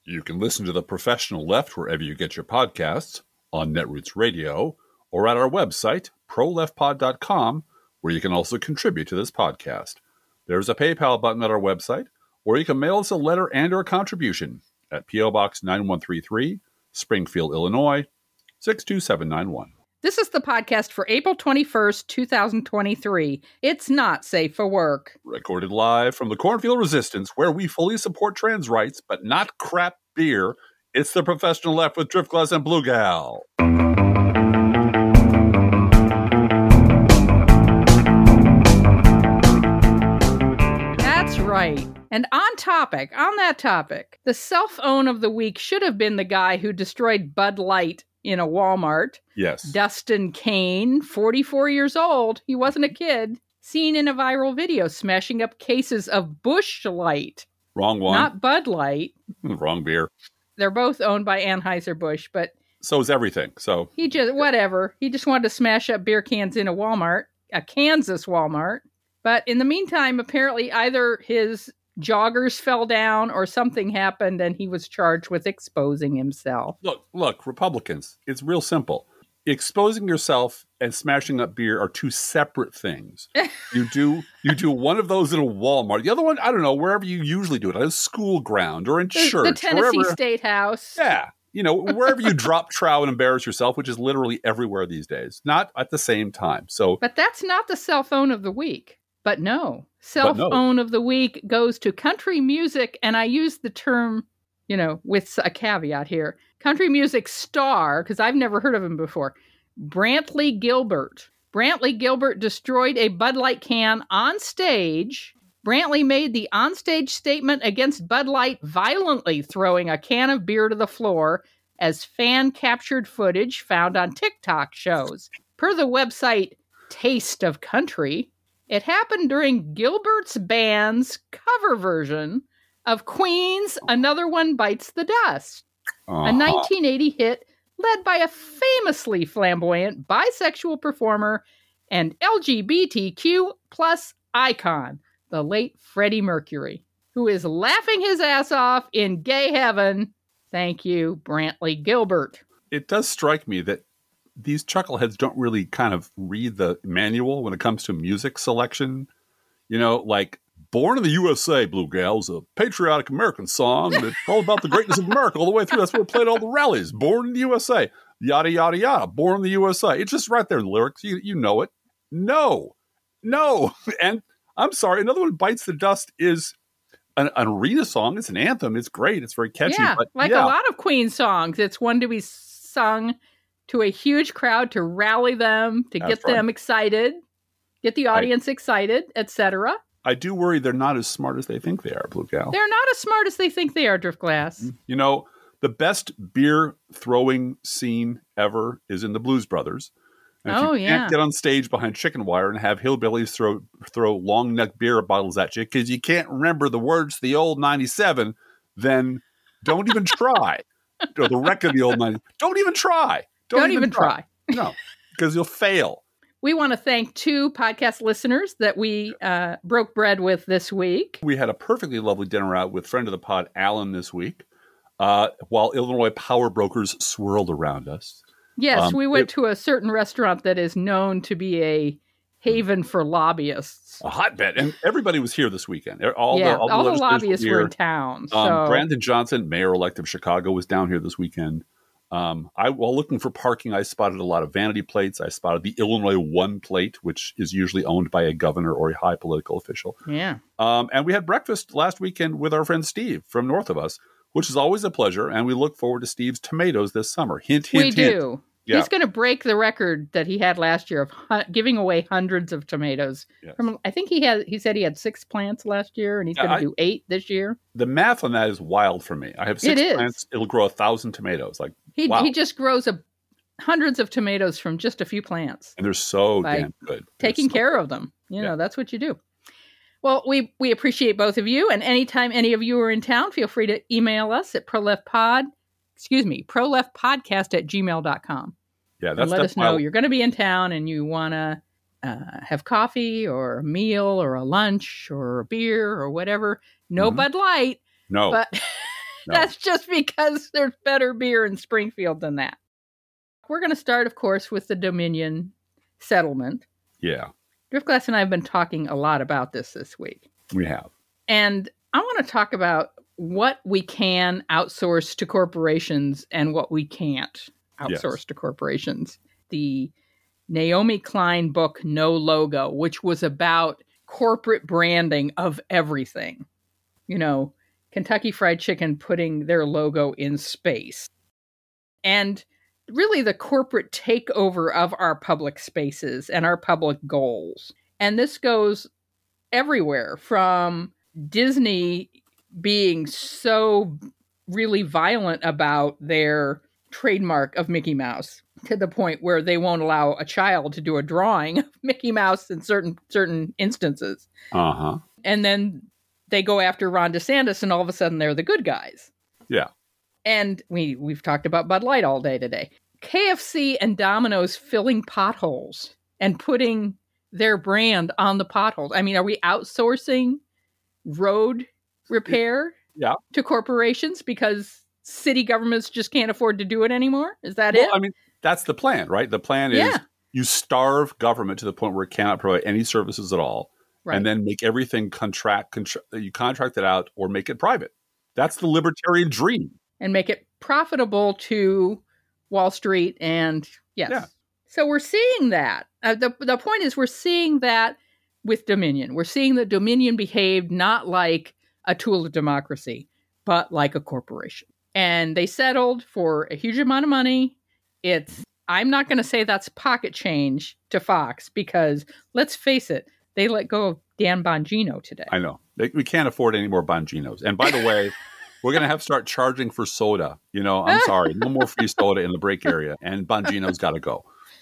You can listen to The Professional Left wherever you get your podcasts, on Netroots Radio, or at our website, proleftpod.com, where you can also contribute to this podcast. There's a PayPal button at our website, or you can mail us a letter and or a contribution at P.O. Box 9133, Springfield, Illinois, 62791. This is the podcast for April 21st, 2023. It's not safe for work. Recorded live from the Cornfield Resistance, where we fully support trans rights, but not crap beer. It's The Professional Left with Driftglass and Blue Gal. That's right. And on that topic, the self-own of the week should have been the guy who destroyed Bud Light in a Walmart. Yes. Dustin Kane, 44 years old. He wasn't a kid. Seen in a viral video smashing up cases of Busch Light. Wrong one. Not Bud Light. Wrong beer. They're both owned by Anheuser-Busch, but... So is everything, so... He just wanted to smash up beer cans in a Walmart, a Kansas Walmart. But in the meantime, apparently either his joggers fell down or something happened and he was charged with exposing himself. Look, Republicans, it's real simple. Exposing yourself and smashing up beer are two separate things. You do one of those in a Walmart. The other one, I don't know, wherever you usually do it, on a school ground or in church. The Tennessee wherever. State House. Yeah. Wherever you drop trow and embarrass yourself, which is literally everywhere these days. Not at the same time. But that's not the cell phone of the week. But no. Cell phone of the week goes to country music, and I use the term, with a caveat here. Country music star, because I've never heard of him before, Brantley Gilbert. Brantley Gilbert destroyed a Bud Light can on stage. Brantley made the onstage statement against Bud Light, violently throwing a can of beer to the floor, as fan-captured footage found on TikTok shows. Per the website Taste of Country, it happened during Gilbert's band's cover version of Queen's Another One Bites the Dust, a 1980 hit led by a famously flamboyant bisexual performer and LGBTQ plus icon, the late Freddie Mercury, who is laughing his ass off in gay heaven. Thank you, Brantley Gilbert. It does strike me that these chuckleheads don't really kind of read the manual when it comes to music selection. Like Born in the USA, Blue Gal, is a patriotic American song that's all about the greatness of America all the way through. That's what we played at all the rallies. Born in the USA, yada, yada, yada. Born in the USA. It's just right there in the lyrics. You know it. No. And I'm sorry, Another One Bites the Dust is an arena song. It's an anthem. It's great. It's very catchy. Yeah, but a lot of Queen songs. It's one to be sung to a huge crowd to rally them, to get them excited, get the audience excited, etc. I do worry they're not as smart as they think they are, Blue Gal. They're not as smart as they think they are, Driftglass. The best beer throwing scene ever is in the Blues Brothers. And if you can't get on stage behind chicken wire and have hillbillies throw long neck beer bottles at you because you can't remember the words to the old 97, then don't even try. Or the wreck of the old 90. Don't even try. Don't even try. No, because you'll fail. We want to thank 2 podcast listeners that we broke bread with this week. We had a perfectly lovely dinner out with friend of the pod, Alan, this week, while Illinois power brokers swirled around us. Yes, we went to a certain restaurant that is known to be a haven for lobbyists. A hotbed. And everybody was here this weekend. All the lobbyists were in town. Brandon Johnson, mayor-elect of Chicago, was down here this weekend. While looking for parking, I spotted a lot of vanity plates. I spotted the Illinois One plate, which is usually owned by a governor or a high political official. Yeah. And we had breakfast last weekend with our friend Steve from north of us, which is always a pleasure. And we look forward to Steve's tomatoes this summer. Hint, hint, we hint. do. Yeah. He's going to break the record that he had last year of giving away hundreds of tomatoes. Yes. I think he said he had 6 plants last year, and he's going to do 8 this year. The math on that is wild for me. I have 6 plants. It'll grow 1,000 tomatoes. He just grows hundreds of tomatoes from just a few plants. And they're so damn good. Taking care of them. That's what you do. Well, we appreciate both of you. And anytime any of you are in town, feel free to email us at proleftpodcast@gmail.com. Yeah, that's let us know you're going to be in town and you want to have coffee or a meal or a lunch or a beer or whatever. No Bud Light. No. But That's just because there's better beer in Springfield than that. We're going to start, of course, with the Dominion settlement. Yeah. Driftglass and I have been talking a lot about this week. We have. And I want to talk about what we can outsource to corporations and what we can't outsource to corporations. The Naomi Klein book, No Logo, which was about corporate branding of everything. You know, Kentucky Fried Chicken putting their logo in space. And really the corporate takeover of our public spaces and our public goals. And this goes everywhere, from Disney being so really violent about their trademark of Mickey Mouse to the point where they won't allow a child to do a drawing of Mickey Mouse in certain instances. Uh-huh. And then they go after Ron DeSantis, and all of a sudden they're the good guys. Yeah. And we've talked about Bud Light all day today. KFC and Domino's filling potholes and putting their brand on the potholes. I mean, are we outsourcing road repair to corporations because city governments just can't afford to do it anymore? Is that it? I mean, that's the plan, right? The plan is you starve government to the point where it cannot provide any services at all, and then make everything you contract it out or make it private. That's the libertarian dream. And make it profitable to Wall Street and So we're seeing that. The point is we're seeing that with Dominion. We're seeing that Dominion behaved not like a tool of democracy, but like a corporation. And they settled for a huge amount of money. I'm not going to say that's pocket change to Fox because, let's face it, they let go of Dan Bongino today. I know. We can't afford any more Bonginos. And by the way, we're going to have to start charging for soda. You know, I'm sorry. No more free soda in the break area. And Bongino's got to go.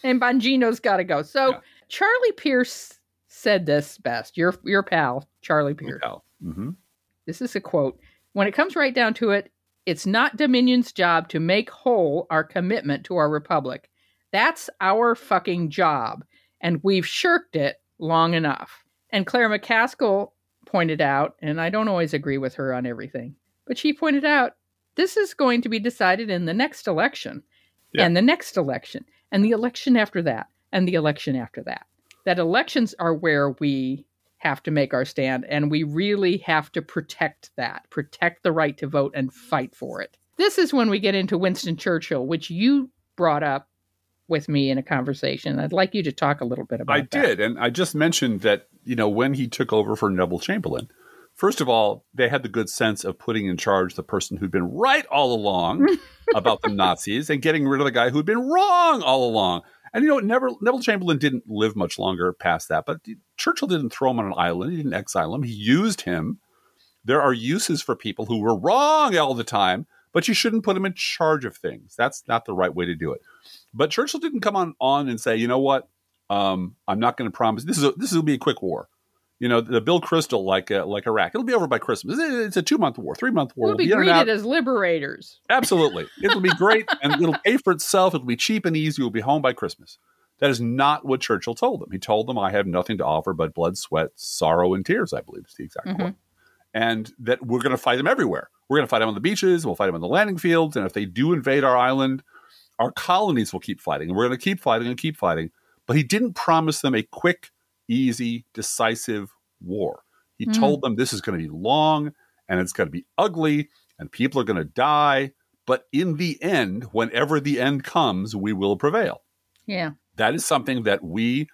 So Charlie Pierce said this best. Your pal, Charlie Pierce. Mm-hmm. This is a quote. When it comes right down to it, it's not Dominion's job to make whole our commitment to our republic. That's our fucking job. And we've shirked it long enough. And Claire McCaskill pointed out, and I don't always agree with her on everything, but she pointed out, this is going to be decided in the next election, and the next election, and the election after that, and the election after that. That elections are where we have to make our stand, and we really have to protect the right to vote and fight for it. This is when we get into Winston Churchill, which you brought up with me in a conversation. I'd like you to talk a little bit about that. I did, and I just mentioned that, you know, when he took over for Neville Chamberlain, first of all, they had the good sense of putting in charge the person who'd been right all along about the Nazis and getting rid of the guy who'd been wrong all along. And, you know, Neville Chamberlain didn't live much longer past that, but Churchill didn't throw him on an island. He didn't exile him. He used him. There are uses for people who were wrong all the time, but you shouldn't put them in charge of things. That's not the right way to do it. But Churchill didn't come on and say, you know what, I'm not going to promise. This will be a quick war. You know, the Bill Kristol, like Iraq, it'll be over by Christmas. It's a 2-month war, 3-month war. We'll be greeted as liberators. Absolutely. It'll be great, and it'll pay for itself. It'll be cheap and easy. We'll be home by Christmas. That is not what Churchill told them. He told them, I have nothing to offer but blood, sweat, sorrow, and tears, I believe is the exact quote. And that we're going to fight them everywhere. We're going to fight them on the beaches. We'll fight them on the landing fields. And if they do invade our island, our colonies will keep fighting. And we're going to keep fighting and keep fighting. But he didn't promise them a quick, easy, decisive war. He told them this is going to be long and it's going to be ugly and people are going to die. But in the end, whenever the end comes, we will prevail. Yeah. That is something that we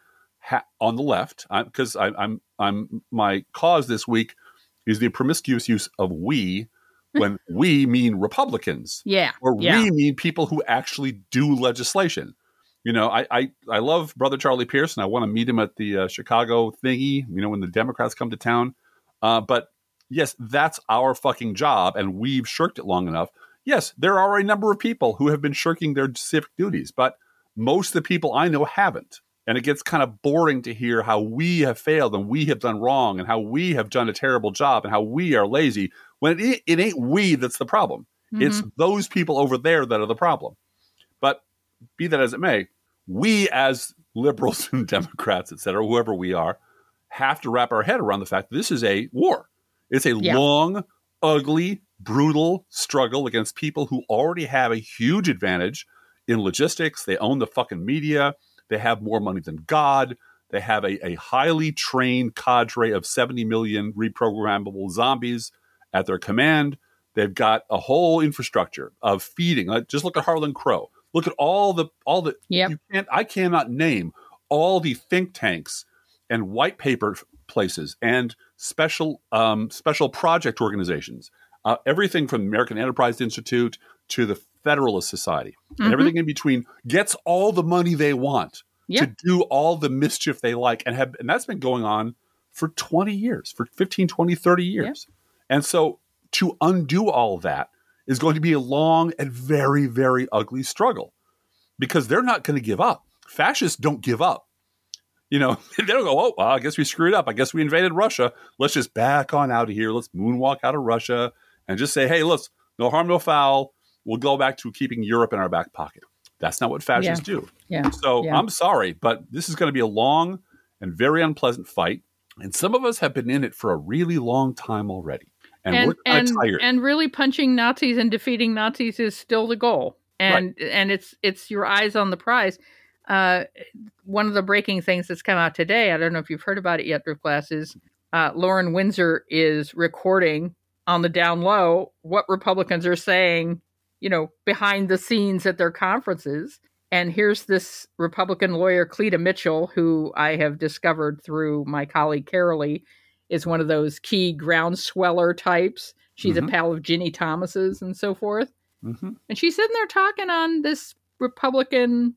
on the left, because I'm my cause this week is the promiscuous use of we when we mean Republicans. Yeah. Or we mean people who actually do legislation. You know, I love Brother Charlie Pierce, and I want to meet him at the Chicago thingy, you know, when the Democrats come to town. But yes, that's our fucking job, and we've shirked it long enough. Yes, there are a number of people who have been shirking their civic duties, but most of the people I know haven't. And it gets kind of boring to hear how we have failed and we have done wrong and how we have done a terrible job and how we are lazy when it ain't we that's the problem. It's those people over there that are the problem. But be that as it may, we as liberals and Democrats, et cetera, whoever we are, have to wrap our head around the fact that this is a war. It's a long, ugly, brutal struggle against people who already have a huge advantage in logistics. They own the fucking media. They have more money than God. They have a highly trained cadre of 70 million reprogrammable zombies at their command. They've got a whole infrastructure of feeding. Just look at Harlan Crow. Look at all the. Yep. I cannot name all the think tanks and white paper places and special project organizations. Everything from the American Enterprise Institute to the Federalist Society and everything in between gets all the money they want to do all the mischief they like, and that's been going on for 20 years, for 15, 20, 30 years. And so to undo all that is going to be a long and very, very ugly struggle, because they're not going to give up. Fascists don't give up. They don't go, oh, well, I guess we screwed up. I guess we invaded Russia. Let's just back on out of here. Let's moonwalk out of Russia and just say, hey, let's no harm, no foul. We'll go back to keeping Europe in our back pocket. That's not what fascists do. So I'm sorry, but this is going to be a long and very unpleasant fight. And some of us have been in it for a really long time already. And we're kind of tired. And really punching Nazis and defeating Nazis is still the goal. And it's your eyes on the prize. One of the breaking things that's come out today, I don't know if you've heard about it yet, Driftglass, is Lauren Windsor is recording on the down low what Republicans are saying, behind the scenes at their conferences. And here's this Republican lawyer, Cleta Mitchell, who I have discovered through my colleague Carolee, is one of those key groundsweller types. She's a pal of Ginny Thomas's and so forth. And she's sitting there talking on this Republican,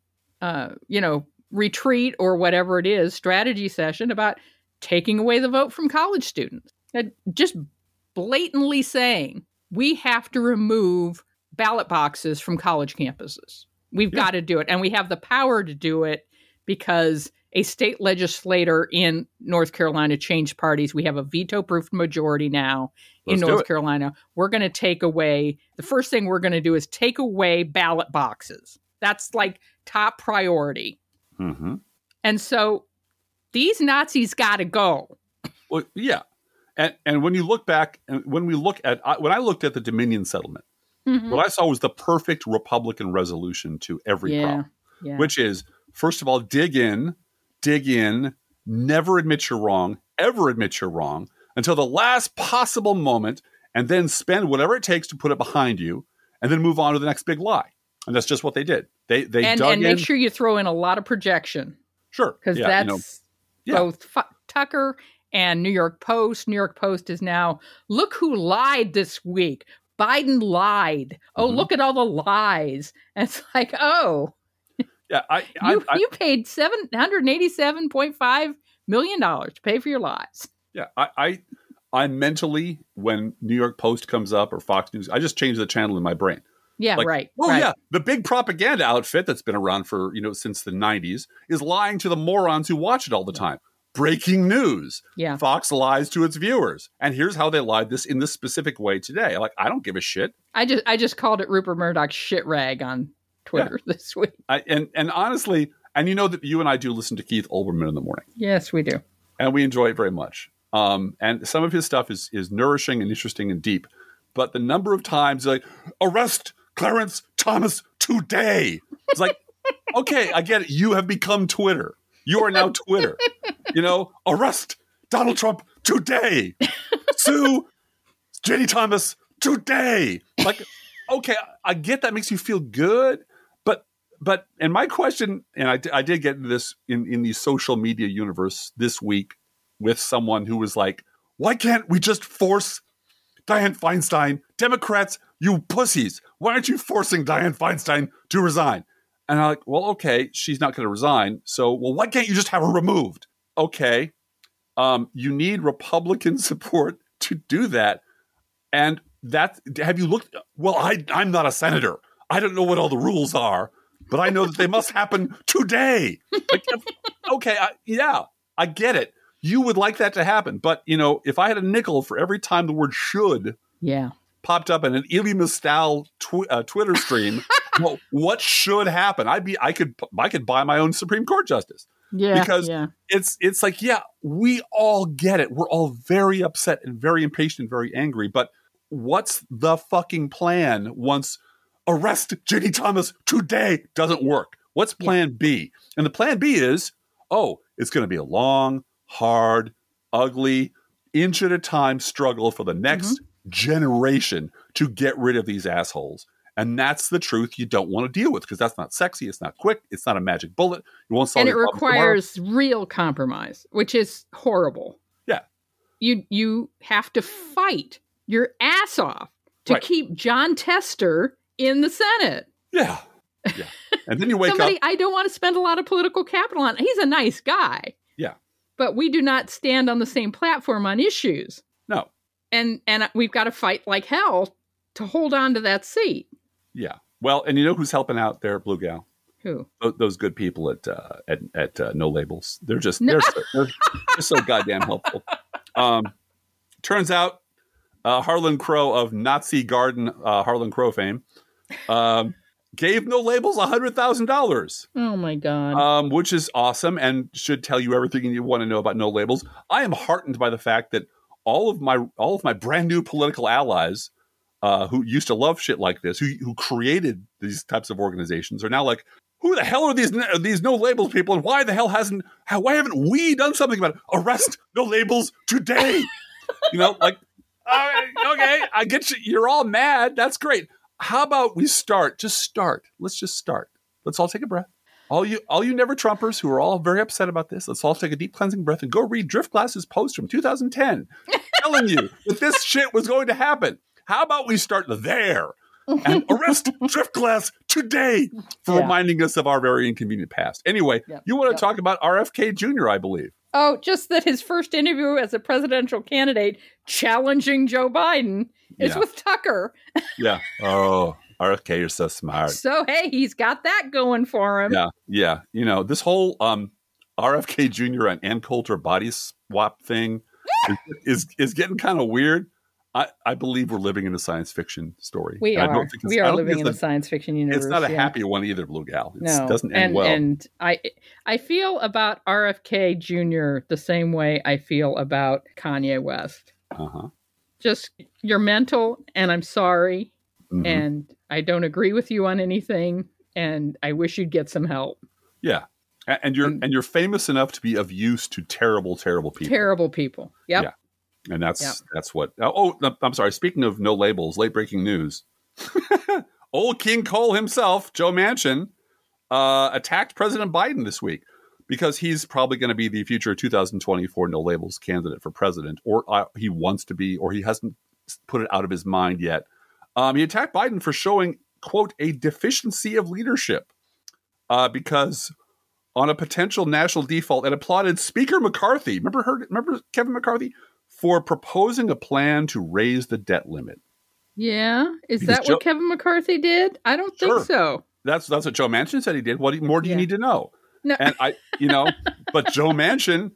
retreat or whatever it is, strategy session about taking away the vote from college students. And just blatantly saying, we have to remove ballot boxes from college campuses. We've got to do it. And we have the power to do it because a state legislator in North Carolina changed parties. We have a veto-proof majority now in North Carolina. We're going to take away, the first thing we're going to do is take away ballot boxes. That's like top priority. And so these Nazis got to go. Well, yeah. And when you look back, when I looked at the Dominion settlement, what I saw was the perfect Republican resolution to every problem, which is, first of all, dig in, never admit you're wrong, ever admit you're wrong until the last possible moment, and then spend whatever it takes to put it behind you, and then move on to the next big lie. And that's just what they did. They dug in. And make sure you throw in a lot of projection. Sure. Because that's both Tucker and New York Post. New York Post is now, look who lied this week. Biden lied. Oh, look at all the lies. And it's like, oh. Yeah, you paid $787.5 million to pay for your lies. Yeah, I mentally, when New York Post comes up or Fox News, I just change the channel in my brain. Yeah, right. Yeah, the big propaganda outfit that's been around for, since the 90s is lying to the morons who watch it all the time. Breaking news. Yeah. Fox lies to its viewers. And here's how they lied in this specific way today. I don't give a shit. I just called it Rupert Murdoch's shit rag on Twitter this week. And honestly, and you know that you and I do listen to Keith Olbermann in the morning. Yes, we do. And we enjoy it very much. And some of his stuff is nourishing and interesting and deep. But the number of times arrest Clarence Thomas today. It's like, okay, I get it. You have become Twitter. You are now Twitter. Arrest Donald Trump today. Sue Ginny Thomas today. Okay, I get that makes you feel good. But and my question, and I did get into this in the social media universe this week with someone who was like, why can't we just force Dianne Feinstein? Democrats, you pussies. Why aren't you forcing Dianne Feinstein to resign? And I'm like, well, okay, she's not going to resign. So, why can't you just have her removed? Okay. You need Republican support to do that. And have you looked? Well, I'm not a senator. I don't know what all the rules are, but I know that they must happen today. Okay. I get it. You would like that to happen. But, if I had a nickel for every time the word should popped up in an Elie Mystal Twitter stream, well, what should happen? I could buy my own Supreme Court justice. Yeah. Because it's like, we all get it. We're all very upset and very impatient and very angry. But what's the fucking plan once arrest Ginny Thomas today doesn't work? What's plan B? And the plan B is, it's going to be a long, hard, ugly, inch at a time struggle for the next generation to get rid of these assholes. And that's the truth you don't want to deal with, because that's not sexy. It's not quick. It's not a magic bullet. You won't solve and it requires real compromise, which is horrible. Yeah. You have to fight your ass off to keep John Tester in the Senate. Yeah. Yeah. And then you wake Somebody up. I don't want to spend a lot of political capital on. He's a nice guy. Yeah. But we do not stand on the same platform on issues. No. And we've got to fight like hell to hold on to that seat. Yeah. Well, and you know who's helping out there, Blue Gal? Who? Those good people at No Labels. They're just they're so goddamn helpful. Turns out Harlan Crow of Nazi Garden Harlan Crow fame gave No Labels $100,000. Oh my God. Which is awesome and should tell you everything you want to know about No Labels. I am heartened by the fact that all of my brand new political allies who used to love shit like this, who created these types of organizations, are now like, who the hell are these No Labels people, and why haven't we done something about it? Arrest No Labels today. Like, okay, I get you. You're all mad. That's great. How about we start? Just start. Let's just start. Let's all take a breath. All you Never Trumpers who are all very upset about this, let's all take a deep cleansing breath and go read Driftglass's post from 2010 telling you that this shit was going to happen. How about we start there and arrest Driftglass today for reminding us of our very inconvenient past? Anyway, you want to talk about RFK Jr., I believe. Oh, just that his first interview as a presidential candidate challenging Joe Biden is with Tucker. Yeah. Oh, RFK, you're so smart. So, hey, he's got that going for him. Yeah. Yeah. This whole RFK Jr. and Ann Coulter body swap thing is getting kind of weird. I believe we're living in a science fiction story. We are living in a science fiction universe. It's not a happy one either, Blue Gal. It doesn't end well. And I feel about RFK Jr. the same way I feel about Kanye West. Just, you're mental, and I'm sorry, and I don't agree with you on anything, and I wish you'd get some help. Yeah. And you're famous enough to be of use to terrible, terrible people. Terrible people. Yep. Yeah. And that's what. Oh, I'm sorry. Speaking of No Labels, late breaking news. Old King Cole himself, Joe Manchin, attacked President Biden this week because he's probably going to be the future 2024 No Labels candidate for president, or he wants to be, or he hasn't put it out of his mind yet. He attacked Biden for showing, quote, a deficiency of leadership because on a potential national default, and applauded Speaker McCarthy. Remember Kevin McCarthy? For proposing a plan to raise the debt limit. Yeah. Is that what Kevin McCarthy did? I don't think so. That's what Joe Manchin said he did. What more do you need to know? No. And but Joe Manchin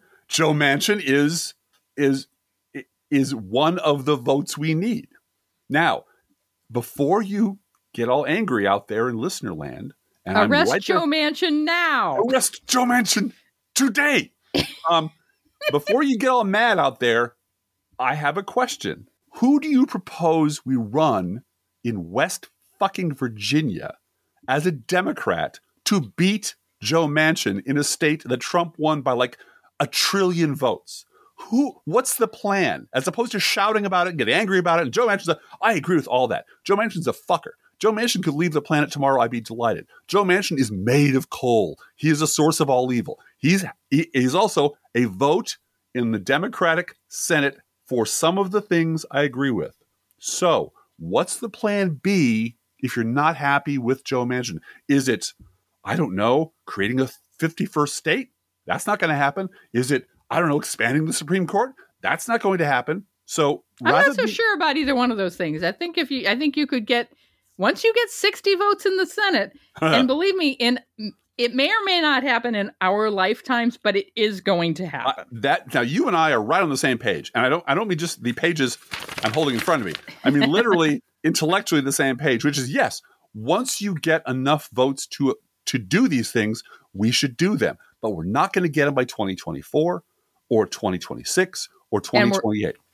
is one of the votes we need. Now, before you get all angry out there in listener land, and arrest Joe Manchin now. Arrest Joe Manchin today. Before you get all mad out there, I have a question. Who do you propose we run in West fucking Virginia as a Democrat to beat Joe Manchin in a state that Trump won by like 1 trillion votes? What's the plan? As opposed to shouting about it and get angry about it. And Joe Manchin's I agree with all that. Joe Manchin's a fucker. Joe Manchin could leave the planet tomorrow. I'd be delighted. Joe Manchin is made of coal. He is a source of all evil. He's also a vote in the Democratic Senate for some of the things I agree with. So what's the plan B if you're not happy with Joe Manchin? Is it, I don't know, creating a 51st state? That's not going to happen. Is it, I don't know, expanding the Supreme Court? That's not going to happen. So I'm not so sure about either one of those things. I think you could get, once you get 60 votes in the Senate, and believe me, it may or may not happen in our lifetimes, but it is going to happen. Now you and I are right on the same page, and I don't mean just the pages I'm holding in front of me. I mean literally, intellectually the same page. Which is yes, once you get enough votes to do these things, we should do them. But we're not going to get them by 2024 or 2026 or 2028.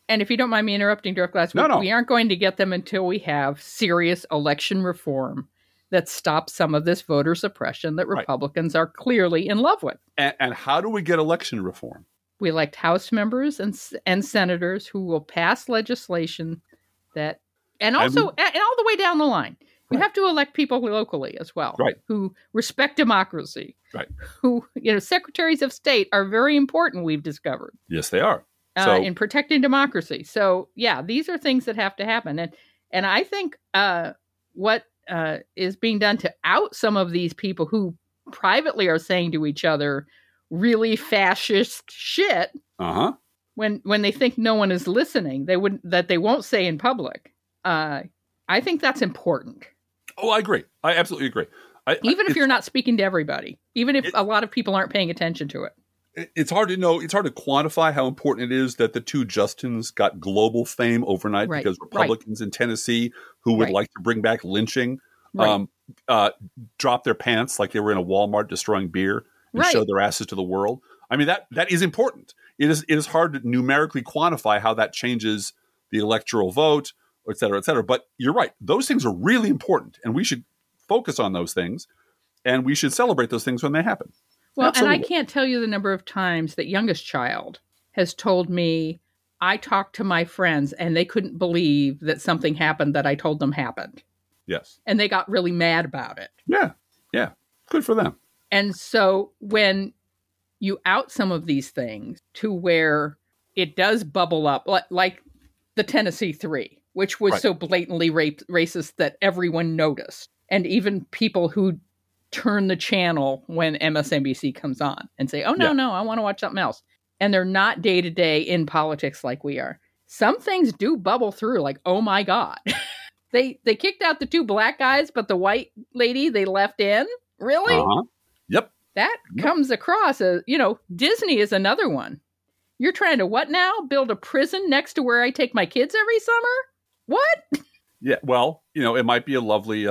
And if you don't mind me interrupting, Dirk Glass, we aren't going to get them until we have serious election reform that stops some of this voter suppression that Republicans are clearly in love with. And how do we get election reform? We elect House members and senators who will pass legislation that, and all the way down the line. You have to elect people locally as well, who respect democracy. Who, secretaries of state are very important, we've discovered. Yes, they are. In protecting democracy. So, yeah, these are things that have to happen. And I think what is being done to out some of these people who privately are saying to each other really fascist shit when they think no one is listening, that they won't say in public. I think that's important. Oh, I agree. I absolutely agree. Even if you're not speaking to everybody, even if a lot of people aren't paying attention to it. It's hard to know. It's hard to quantify how important it is that the two Justins got global fame overnight because Republicans in Tennessee who would like to bring back lynching dropped their pants like they were in a Walmart destroying beer and showed their asses to the world. I mean, that is important. It is hard to numerically quantify how that changes the electoral vote, et cetera, et cetera. But you're right. Those things are really important, and we should focus on those things, and we should celebrate those things when they happen. Well, absolutely. And I can't tell you the number of times that youngest child has told me, I talked to my friends and they couldn't believe that something happened that I told them happened. Yes. And they got really mad about it. Yeah. Yeah. Good for them. And so when you out some of these things to where it does bubble up, like the Tennessee Three, which was so blatantly racist that everyone noticed. And even people who turn the channel when MSNBC comes on and say, oh, no, I want to watch something else. And they're not day to day in politics like we are. Some things do bubble through like, oh, my God. They kicked out the two black guys, but the white lady they left in. Really? Yep. That comes across as, Disney is another one. You're trying to what now? Build a prison next to where I take my kids every summer? What? Yeah. Well, it might be a lovely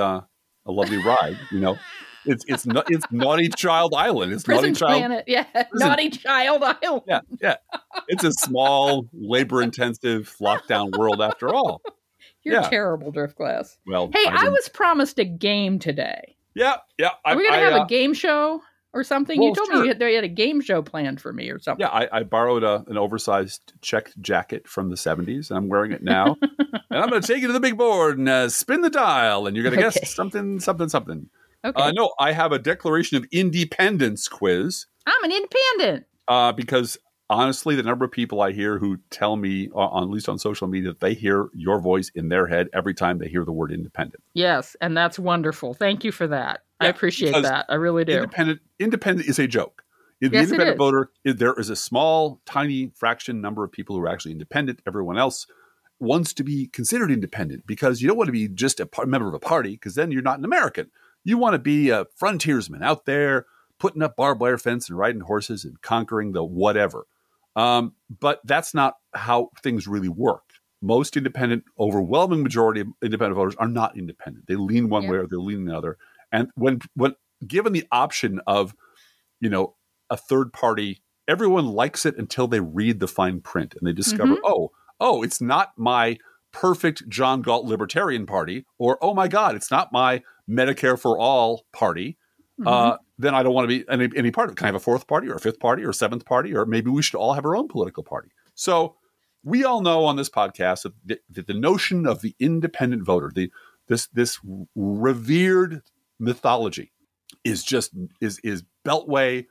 ride, It's Naughty Child Island. It's Prison Naughty Child Planet. Yeah, Naughty Child Island. Yeah. It's a small, labor-intensive lockdown world after all. You're terrible, Driftglass. Well, hey, I was promised a game today. Yeah. Are we going to have a game show or something? Well, you told me you had a game show planned for me or something. Yeah, I borrowed an oversized checked jacket from the 70s, and I'm wearing it now. And I'm going to take you to the big board and spin the dial, and you're going to guess something. Okay. No, I have a Declaration of Independence quiz. I'm an independent. Because honestly, the number of people I hear who tell me, at least on social media, that they hear your voice in their head every time they hear the word independent. Yes, and that's wonderful. Thank you for that. Yeah, I appreciate that. I really do. Independent is a joke. The independent voter, there is a small, tiny fraction number of people who are actually independent. Everyone else wants to be considered independent because you don't want to be just a member of a party because then you're not an American. You want to be a frontiersman out there putting up barbed wire fence and riding horses and conquering the whatever. But that's not how things really work. Most overwhelming majority of independent voters are not independent. They lean one way or they lean the other. And when given the option of, a third party, everyone likes it until they read the fine print and they discover, it's not my perfect John Galt Libertarian Party, or, oh my God, it's not my Medicare for All party. Then I don't want to be any part of it. Can I have a fourth party or a fifth party or a seventh party? Or maybe we should all have our own political party. So we all know on this podcast that the notion of the independent voter, this revered mythology is Beltway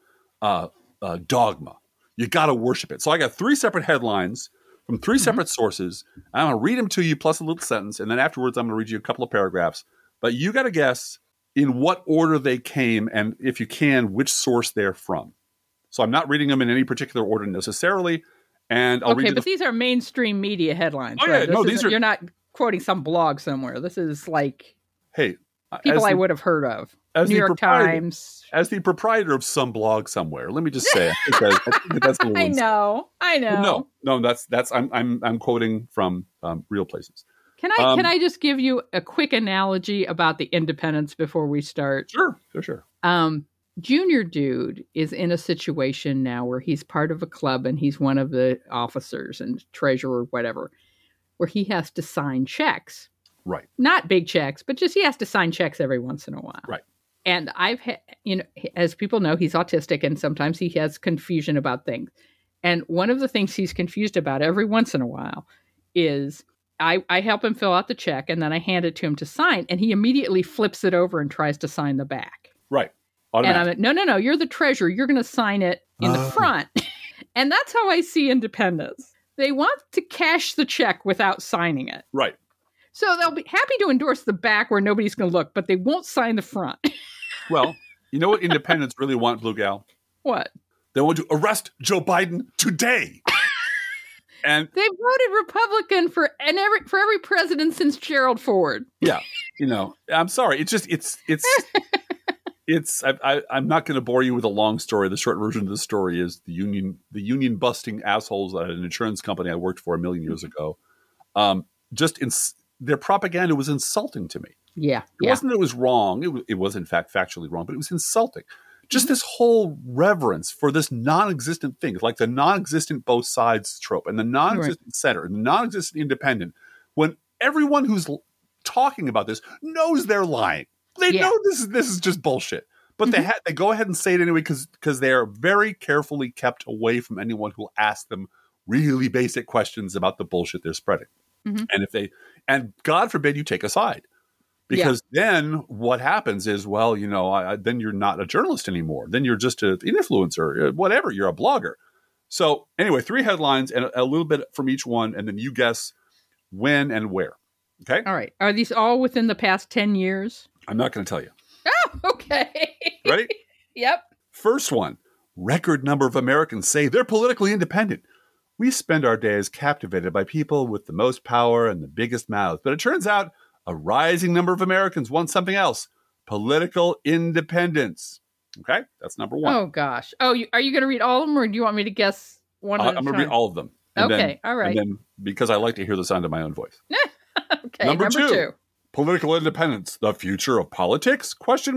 dogma. You got to worship it. So I got 3 separate headlines from 3 separate sources. I'm going to read them to you plus a little sentence. And then afterwards, I'm going to read you a couple of paragraphs. But you got to guess in what order they came, and if you can, which source they're from. So I'm not reading them in any particular order necessarily. And I'll read but these are mainstream media headlines. Oh, right? Yeah, no, these are. You're not quoting some blog somewhere. This is like people I would have heard of. New York Times. As the proprietor of some blog somewhere, let me just say, I think that's a little I know. No, that's I'm quoting from real places. Can I just give you a quick analogy about the independents before we start? Sure. Junior Dude is in a situation now where he's part of a club and he's one of the officers and treasurer or whatever, where he has to sign checks. Right. Not big checks, but just he has to sign checks every once in a while. Right. And I've had, as people know, he's autistic and sometimes he has confusion about things. And one of the things he's confused about every once in a while is I help him fill out the check and then I hand it to him to sign and he immediately flips it over and tries to sign the back. Right. And I'm like, no, you're the treasurer. You're going to sign it in the front. And that's how I see independence. They want to cash the check without signing it. Right. So they'll be happy to endorse the back where nobody's going to look, but they won't sign the front. Well, you know what independents really want, Blue Gal? What? They want to arrest Joe Biden today. And they voted Republican for every president since Gerald Ford. Yeah. I'm sorry. I'm not going to bore you with a long story. The short version of the story is the union busting assholes at an insurance company I worked for a million years ago. Their propaganda was insulting to me. Yeah. It wasn't that it was wrong. It was in fact factually wrong, but it was insulting. Just this whole reverence for this non-existent thing, like the non-existent both sides trope and the non-existent center and the non-existent independent, when everyone who's talking about this knows they're lying. They know this is just bullshit, but they go ahead and say it anyway because they are very carefully kept away from anyone who will ask them really basic questions about the bullshit they're spreading. Mm-hmm. And God forbid you take a side, because then what happens is, well, then you're not a journalist anymore. Then you're just an influencer, whatever. You're a blogger. So anyway, 3 headlines and a little bit from each one, and then you guess when and where. Okay. All right. Are these all within the past 10 years? I'm not going to tell you. Oh, okay. Ready? Yep. First one. Record number of Americans say they're politically independent. We spend our days captivated by people with the most power and the biggest mouths. But it turns out a rising number of Americans want something else. Political independence. Okay? That's number 1. Oh, gosh. Oh, are you going to read all of them or do you want me to guess one at a time? I'm going to read all of them. Okay. All right. And then, because I like to hear the sound of my own voice. Okay. Number two. Political independence, the future of politics? ?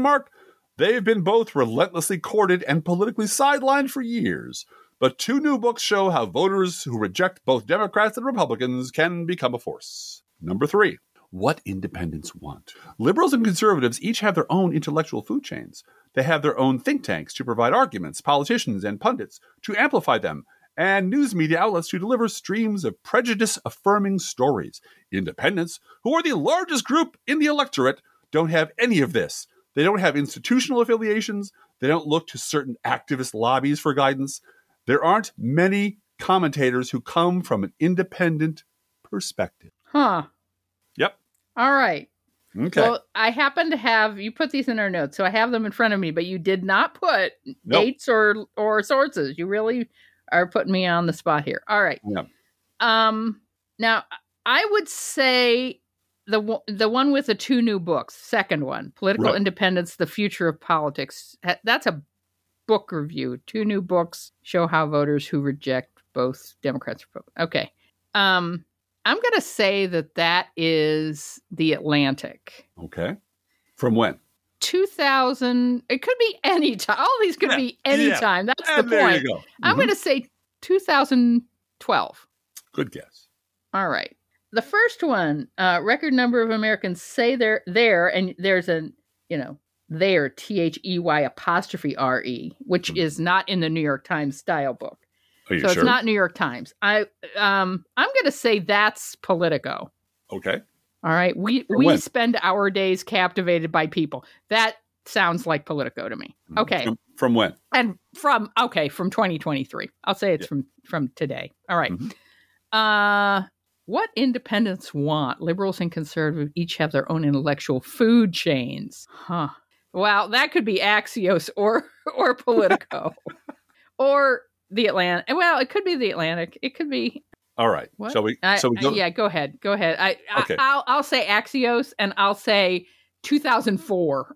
They've been both relentlessly courted and politically sidelined for years. But 2 new books show how voters who reject both Democrats and Republicans can become a force. Number 3. What independents want? Liberals and conservatives each have their own intellectual food chains. They have their own think tanks to provide arguments, politicians and pundits to amplify them, and news media outlets to deliver streams of prejudice-affirming stories. Independents, who are the largest group in the electorate, don't have any of this. They don't have institutional affiliations. They don't look to certain activist lobbies for guidance. There aren't many commentators who come from an independent perspective. Huh. Yep. All right. Okay. Well, I happen to have, you put these in our notes, so I have them in front of me, but you did not put dates or sources. You really are putting me on the spot here. All right. Yep. Now, I would say the one with the 2 new books, second one, Political Independence, The Future of Politics. That's a book review. 2 new books show how voters who reject both Democrats and Republicans. Okay. I'm going to say that is The Atlantic. Okay. From when? 2000. It could be any time. All these could be any time. That's the point. There you go. I'm going to say 2012. Good guess. All right. The first one, record number of Americans say they're there, and there's there, THEY', which is not in the New York Times style book. Are you so sure? It's not New York Times. I'm going to say that's Politico. Okay. All right. We spend our days captivated by people. That sounds like Politico to me. Okay. From when? And from 2023. I'll say it's from today. All right. Mm-hmm. What independents want? Liberals and conservatives each have their own intellectual food chains. Huh. Well, that could be Axios or Politico or The Atlantic. Well, it could be The Atlantic. It could be. All right. What? Shall we go? Yeah, go ahead. Okay. I'll say Axios and I'll say 2004.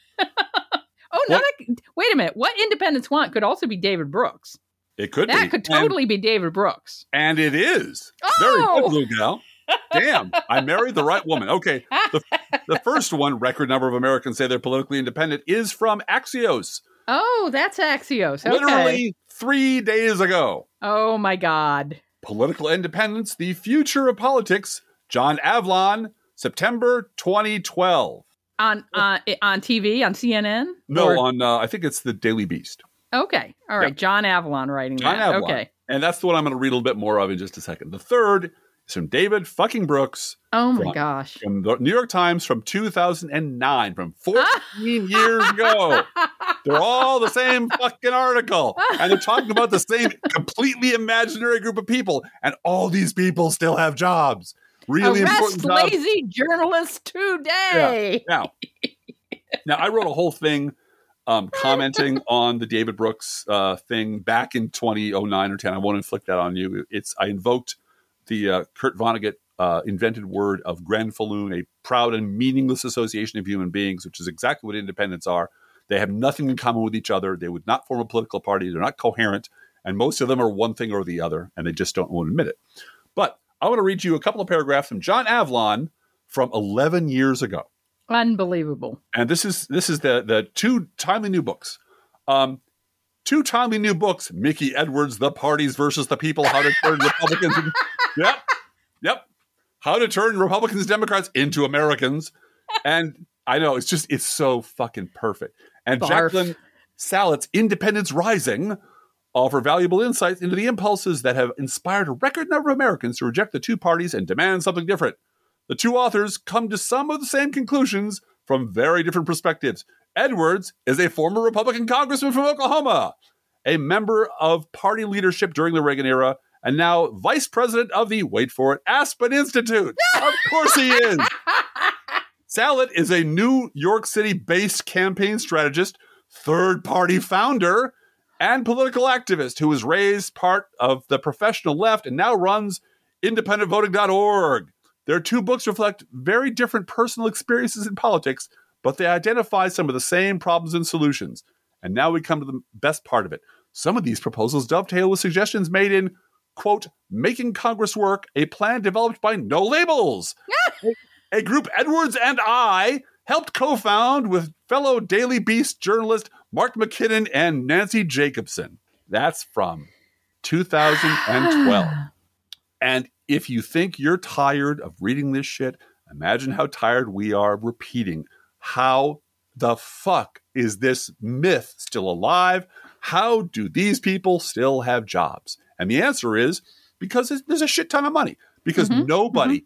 Wait a minute. What independents want could also be David Brooks. It could be. That could totally be David Brooks. And it is. Oh! Very good, Blue Gal. Damn, I married the right woman. Okay. The first one, record number of Americans say they're politically independent, is from Axios. Oh, that's Axios. Okay. Literally 3 days ago. Oh, my God. Political Independence, the Future of Politics, John Avlon, September 2012. On TV, on CNN? No, on I think it's the Daily Beast. Okay. All right. Yep. John Avlon writing John that. Avlon. Okay. And that's the one I'm going to read a little bit more of in just a second. The third is from David fucking Brooks. Oh, my gosh. From the New York Times from 2009, from 14 years ago. They're all the same fucking article. And they're talking about the same completely imaginary group of people. And all these people still have jobs. Really Arrest important jobs. lazy journalists today. Yeah. Now, I wrote a whole thing commenting on the David Brooks thing back in 2009 or 10. I won't inflict that on you. I invoked the Kurt Vonnegut invented word of Grenfalloon, a proud and meaningless association of human beings, which is exactly what independents are. They have nothing in common with each other. They would not form a political party. They're not coherent. And most of them are one thing or the other, and they just don't want to admit it. But I want to read you a couple of paragraphs from John Avlon from 11 years ago. Unbelievable. And this is the two timely new books. Two timely new books, Mickey Edwards, The Parties versus the People, How to Turn Republicans. Yep. How to Turn Republicans and Democrats into Americans. And I know, it's so fucking perfect. And Barf. Jacqueline Sallett's Independence Rising offer valuable insights into the impulses that have inspired a record number of Americans to reject the two parties and demand something different. The two authors come to some of the same conclusions from very different perspectives. Edwards is a former Republican congressman from Oklahoma, a member of party leadership during the Reagan era, and now vice president of the, wait for it, Aspen Institute. Of course he is. Sallett is a New York City-based campaign strategist, third-party founder, and political activist who was raised part of the professional left and now runs independentvoting.org. Their two books reflect very different personal experiences in politics, but they identify some of the same problems and solutions. And now we come to the best part of it. Some of these proposals dovetail with suggestions made in, quote, Making Congress Work, a plan developed by No Labels, a group Edwards and I helped co-found with fellow Daily Beast journalist Mark McKinnon and Nancy Jacobson. That's from 2012. And if you think you're tired of reading this shit, imagine how tired we are repeating. How the fuck is this myth still alive? How do these people still have jobs? And the answer is because there's a shit ton of money. Because nobody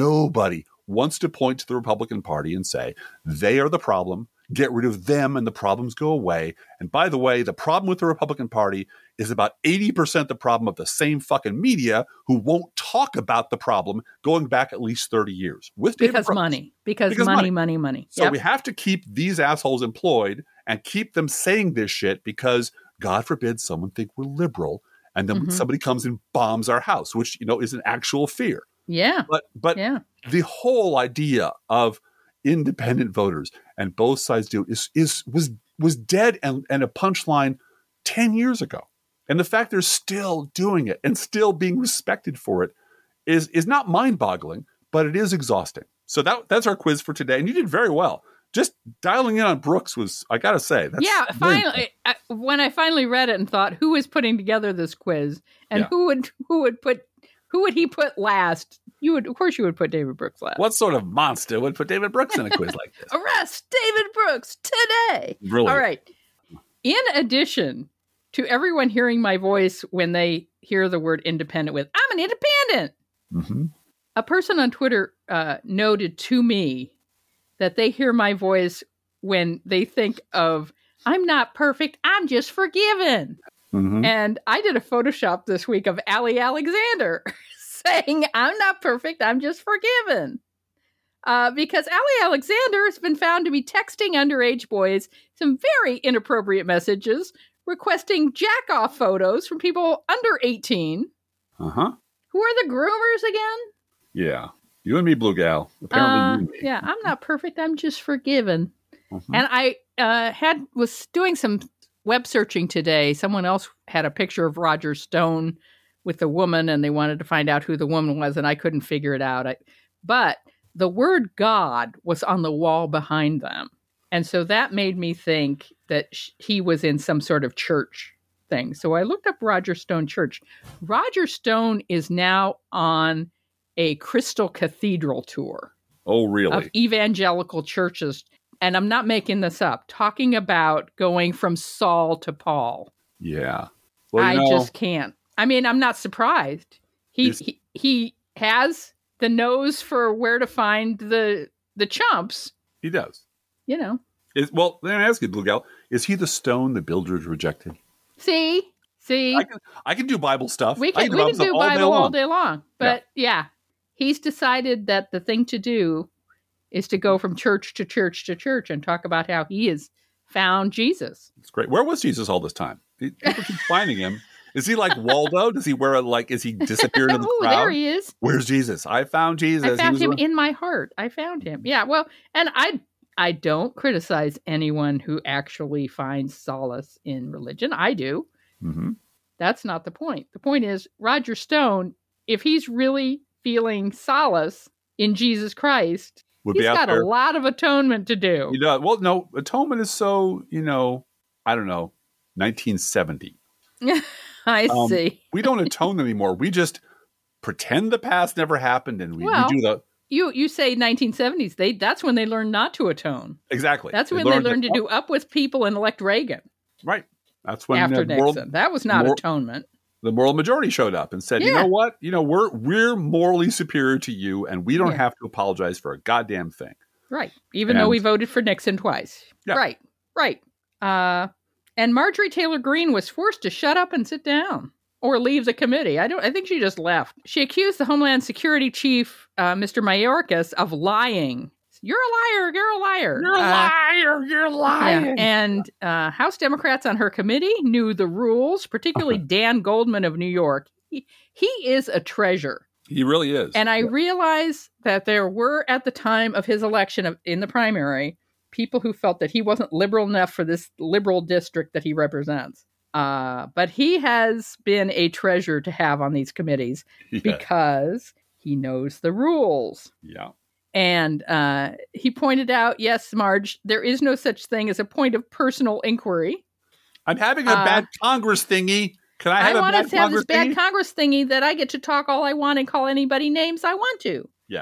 wants to point to the Republican Party and say, they are the problem, get rid of them and the problems go away. And by the way, the problem with the Republican Party is about 80% the problem of the same fucking media who won't talk about the problem going back at least 30 years. Because money. Because money. So we have to keep these assholes employed and keep them saying this shit because, God forbid, someone think we're liberal and then somebody comes and bombs our house, which, is an actual fear. Yeah. But the whole idea of independent voters and both sides do was dead and a punchline 10 years ago. And the fact they're still doing it and still being respected for it is not mind-boggling, but it is exhausting. So that's our quiz for today. And you did very well. Just dialing in on Brooks was, I got to say. Finally, when I finally read it and thought, who is putting together this quiz? And who would he put last? Of course you would put David Brooks last. What sort of monster would put David Brooks in a quiz like this? Arrest David Brooks today. Brilliant. All right. In addition to everyone hearing my voice when they hear the word independent with, I'm an independent. A person on Twitter noted to me that they hear my voice when they think of, I'm not perfect, I'm just forgiven. And I did a Photoshop this week of Ali Alexander saying, I'm not perfect, I'm just forgiven. Because Ali Alexander has been found to be texting underage boys some very inappropriate messages, requesting jack-off photos from people under 18. Who are the groomers again? Yeah. You and me, Blue Gal. Apparently you and me. Yeah, I'm not perfect, I'm just forgiven. And I was doing some web searching today. Someone else had a picture of Roger Stone with a woman, and they wanted to find out who the woman was, and I couldn't figure it out. But the word God was on the wall behind them. And so that made me think, that he was in some sort of church thing. So I looked up Roger Stone Church. Roger Stone is now on a Crystal Cathedral tour. Oh, really? Of evangelical churches. And I'm not making this up, talking about going from Saul to Paul. Yeah. Well, I just can't. I mean, I'm not surprised. He has the nose for where to find the chumps. He does. You know. Well, let me ask you, Blue Gal, is he the stone the builders rejected? See? I can do Bible stuff. We can do Bible all day long. But yeah, he's decided that the thing to do is to go from church to church to church and talk about how he has found Jesus. It's great. Where was Jesus all this time? People keep finding him. Is he like Waldo? Does he wear is he disappeared in the crowd? There he is. Where's Jesus? I found Jesus. I found him in my heart. I found him. Yeah, well, and I don't criticize anyone who actually finds solace in religion. I do. Mm-hmm. That's not the point. The point is, Roger Stone, if he's really feeling solace in Jesus Christ, he's got a lot of atonement to do. He does. Well, no, atonement is so, I don't know, 1970. I see. We don't atone anymore. We just pretend the past never happened, and we do the... You say 1970s. That's when they learned not to atone. Exactly. That's when they learned to do up with people and elect Reagan. Right. That's when after Nixon. That was not atonement. The moral majority showed up and said, You know what? We're morally superior to you, and we don't have to apologize for a goddamn thing. Right. Even though we voted for Nixon twice. Yeah. Right. And Marjorie Taylor Greene was forced to shut up and sit down or leave the committee. I think she just left. She accused the Homeland Security Chief, Mr. Mayorkas, of lying. You're a liar. You're a liar. You're a liar. You're lying. Yeah. And House Democrats on her committee knew the rules, particularly Dan Goldman of New York. He is a treasure. He really is. And I realize that there were, at the time of his election in the primary, people who felt that he wasn't liberal enough for this liberal district that he represents. But he has been a treasure to have on these committees because he knows the rules. Yeah. And he pointed out, yes, Marge, there is no such thing as a point of personal inquiry. I'm having a bad Congress thingy. Can I have a bad Congress thingy? I want to have this bad Congress thingy that I get to talk all I want and call anybody names I want to. Yeah.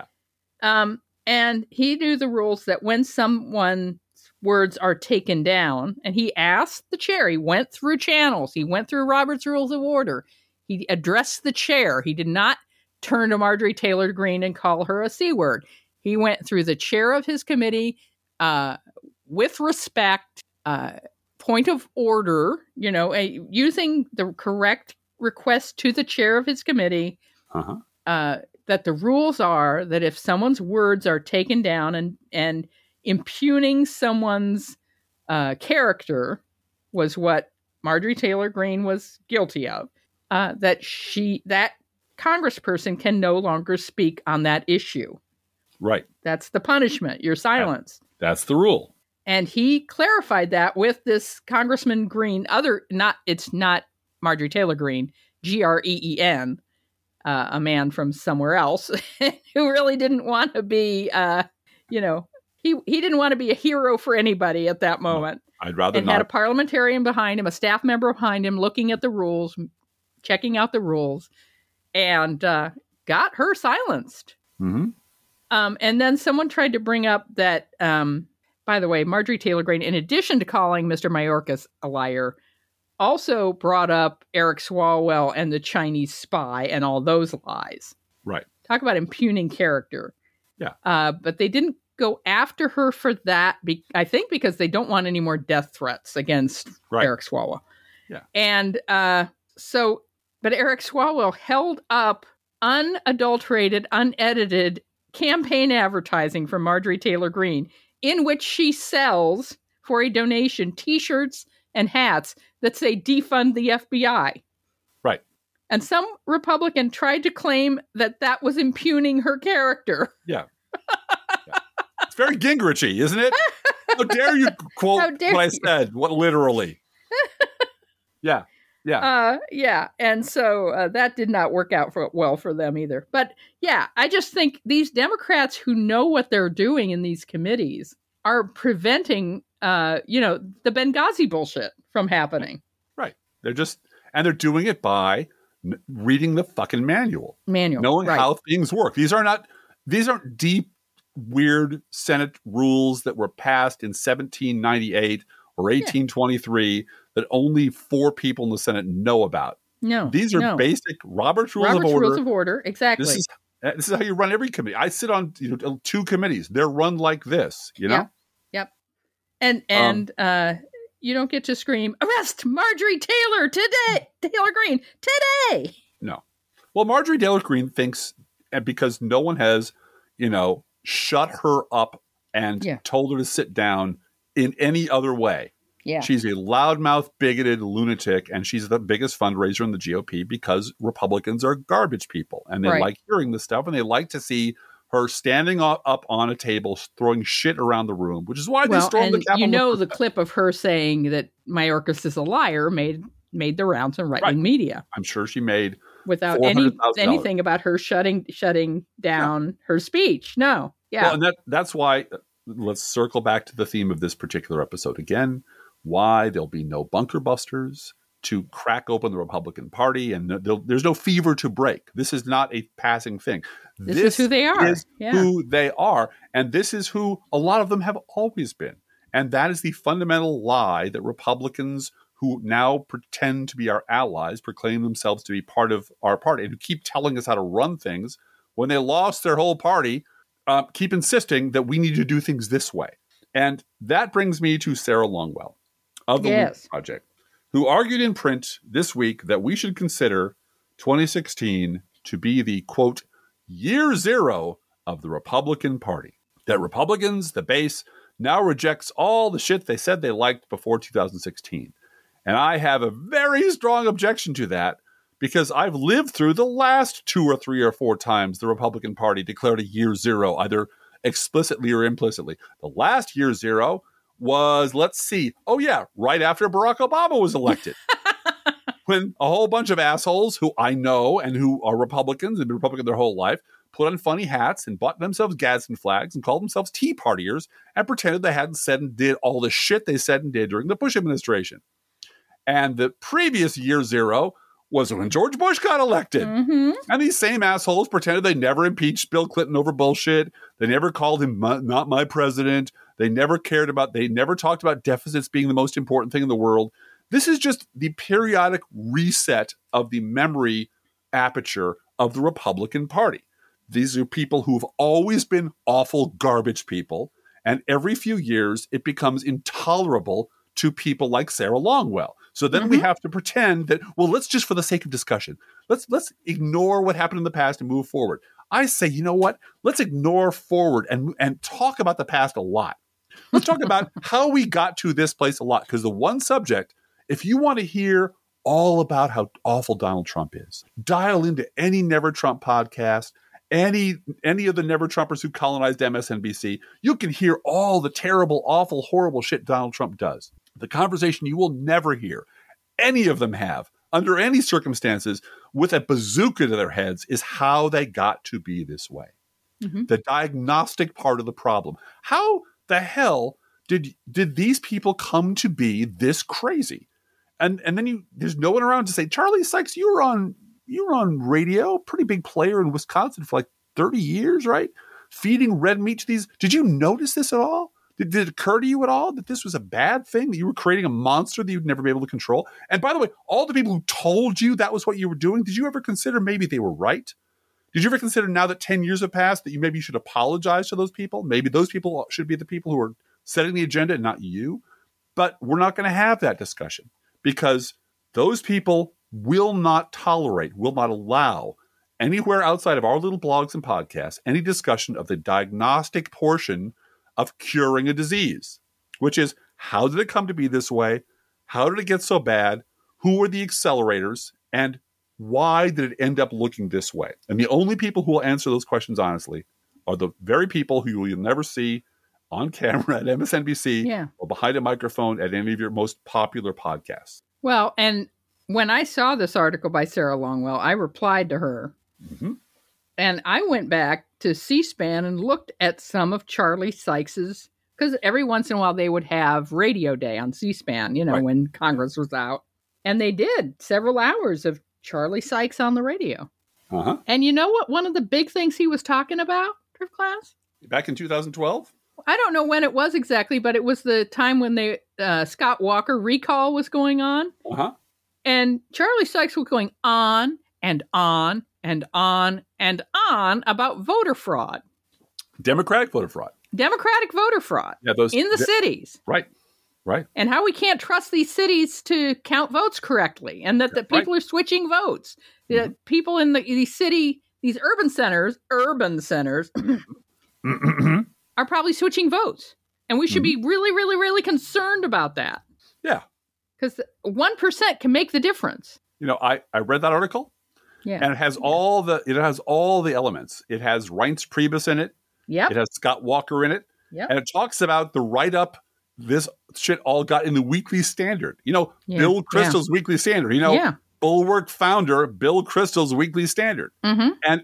And he knew the rules that when someone's words are taken down, and he asked the chair, he went through channels, he went through Robert's Rules of Order, he addressed the chair, he did not turn to Marjorie Taylor Greene and call her a C word. He went through the chair of his committee with respect, point of order, using the correct request to the chair of his committee, that the rules are that if someone's words are taken down and impugning someone's character was what Marjorie Taylor Greene was guilty of, that congressperson can no longer speak on that issue. Right. That's the punishment. You're silenced. That's the rule. And he clarified that with this Congressman Greene. It's not Marjorie Taylor Greene, Green, a man from somewhere else who really didn't want to be, he didn't want to be a hero for anybody at that moment. No, I'd rather not. And had a parliamentarian behind him, a staff member behind him, looking at the rules, checking out the rules, and got her silenced. Mm-hmm. And then someone tried to bring up that, by the way, Marjorie Taylor Greene, in addition to calling Mr. Mayorkas a liar, also brought up Eric Swalwell and the Chinese spy and all those lies. Right. Talk about impugning character. Yeah. But they didn't go after her for that, I think because they don't want any more death threats against Eric Swalwell. Yeah. And but Eric Swalwell held up unadulterated, unedited campaign advertising from Marjorie Taylor Greene, in which she sells for a donation T-shirts and hats that say defund the FBI. Right. And some Republican tried to claim that was impugning her character. Yeah. It's very Gingrichi, isn't it? How dare you quote what I said? What literally? Yeah. Yeah. Yeah. And so that did not work out well for them either. But yeah, I just think these Democrats who know what they're doing in these committees are preventing the Benghazi bullshit from happening. Right. They're doing it by reading the fucking manual, knowing how things work. These aren't deep, weird Senate rules that were passed in 1798 or 1823 that only 4 people in the Senate know about. No, these are basic Robert's Rules of Order. Exactly. This is how you run every committee. I sit on 2 committees. They're run like this. Yep. And you don't get to scream, "Arrest Marjorie Taylor today! Taylor Greene today!" No. Well, Marjorie Taylor Greene thinks, because no one has, shut her up and told her to sit down in any other way. Yeah. She's a loudmouth, bigoted lunatic, and she's the biggest fundraiser in the GOP because Republicans are garbage people, and they like hearing this stuff, and they like to see her standing up on a table, throwing shit around the room, which is why they stormed the Capitol. The clip of her saying that Mayorkas is a liar made the rounds in right-wing media. I'm sure she made without anything about her shutting down her speech. No. Yeah. Well, and that's why, let's circle back to the theme of this particular episode again. Why there'll be no bunker busters to crack open the Republican Party, and there's no fever to break. This is not a passing thing. This is who they are. Who they are, and this is who a lot of them have always been. And that is the fundamental lie that Republicans who now pretend to be our allies, proclaim themselves to be part of our party, and who keep telling us how to run things, when they lost their whole party, keep insisting that we need to do things this way. And that brings me to Sarah Longwell of the Loop Project, who argued in print this week that we should consider 2016 to be the, quote, year zero of the Republican Party. That Republicans, the base, now rejects all the shit they said they liked before 2016. And I have a very strong objection to that, because I've lived through the last 2 or 3 or 4 times the Republican Party declared a year zero, either explicitly or implicitly. The last year zero was, right after Barack Obama was elected. When a whole bunch of assholes who I know and who are Republicans and been Republican their whole life put on funny hats and bought themselves Gadsden flags and called themselves Tea Partiers and pretended they hadn't said and did all the shit they said and did during the Bush administration. And the previous year zero was when George Bush got elected. Mm-hmm. And these same assholes pretended they never impeached Bill Clinton over bullshit. They never called him not my president. They never talked about deficits being the most important thing in the world. This is just the periodic reset of the memory aperture of the Republican Party. These are people who've always been awful garbage people. And every few years, it becomes intolerable to people like Sarah Longwell. So then we have to pretend that, let's just, for the sake of discussion, let's ignore what happened in the past and move forward. I say, you know what? Let's ignore forward and talk about the past a lot. Let's talk about how we got to this place a lot. Because the one subject, if you want to hear all about how awful Donald Trump is, dial into any Never Trump podcast, any of the Never Trumpers who colonized MSNBC. You can hear all the terrible, awful, horrible shit Donald Trump does. The conversation you will never hear any of them have under any circumstances with a bazooka to their heads is how they got to be this way. Mm-hmm. The diagnostic part of the problem. How the hell did these people come to be this crazy? And then there's no one around to say, Charlie Sykes, you were on radio, pretty big player in Wisconsin for like 30 years, right? Feeding red meat to these. Did you notice this at all? Did it occur to you at all that this was a bad thing, that you were creating a monster that you'd never be able to control? And by the way, all the people who told you that was what you were doing, did you ever consider maybe they were right? Did you ever consider, now that 10 years have passed, that you should apologize to those people? Maybe those people should be the people who are setting the agenda and not you. But we're not going to have that discussion, because those people will not allow anywhere outside of our little blogs and podcasts any discussion of the diagnostic portion of curing a disease, which is, how did it come to be this way? How did it get so bad? Who were the accelerators? And why did it end up looking this way? And the only people who will answer those questions honestly are the very people who you'll never see on camera at MSNBC or behind a microphone at any of your most popular podcasts. Well, and when I saw this article by Sarah Longwell, I replied to her. Mm-hmm. And I went back to C-SPAN and looked at some of Charlie Sykes's Because every once in a while they would have radio day on C-SPAN, Right. when Congress was out. And they did several hours of Charlie Sykes on the radio. Uh-huh. And you know what? One of the big things he was talking about, Trip Class? Back in 2012? I don't know when it was exactly, but it was the time when the Scott Walker recall was going on. Uh-huh. And Charlie Sykes was going on and on and on and on about voter fraud. Democratic voter fraud. Democratic voter fraud Yeah, in the cities. Right. Right. And how we can't trust these cities to count votes correctly, and that people are switching votes. Mm-hmm. People in these urban centers are probably switching votes. And we should be really, really, really concerned about that. Yeah. Because 1% can make the difference. I read that article. Yeah. And it has all the elements. It has Reince Priebus in it. Yep. It has Scott Walker in it. Yep. And it talks about the write-up this shit all got in the Weekly Standard. Bill Kristol's Weekly Standard. Bulwark founder Bill Kristol's Weekly Standard. Mm-hmm. And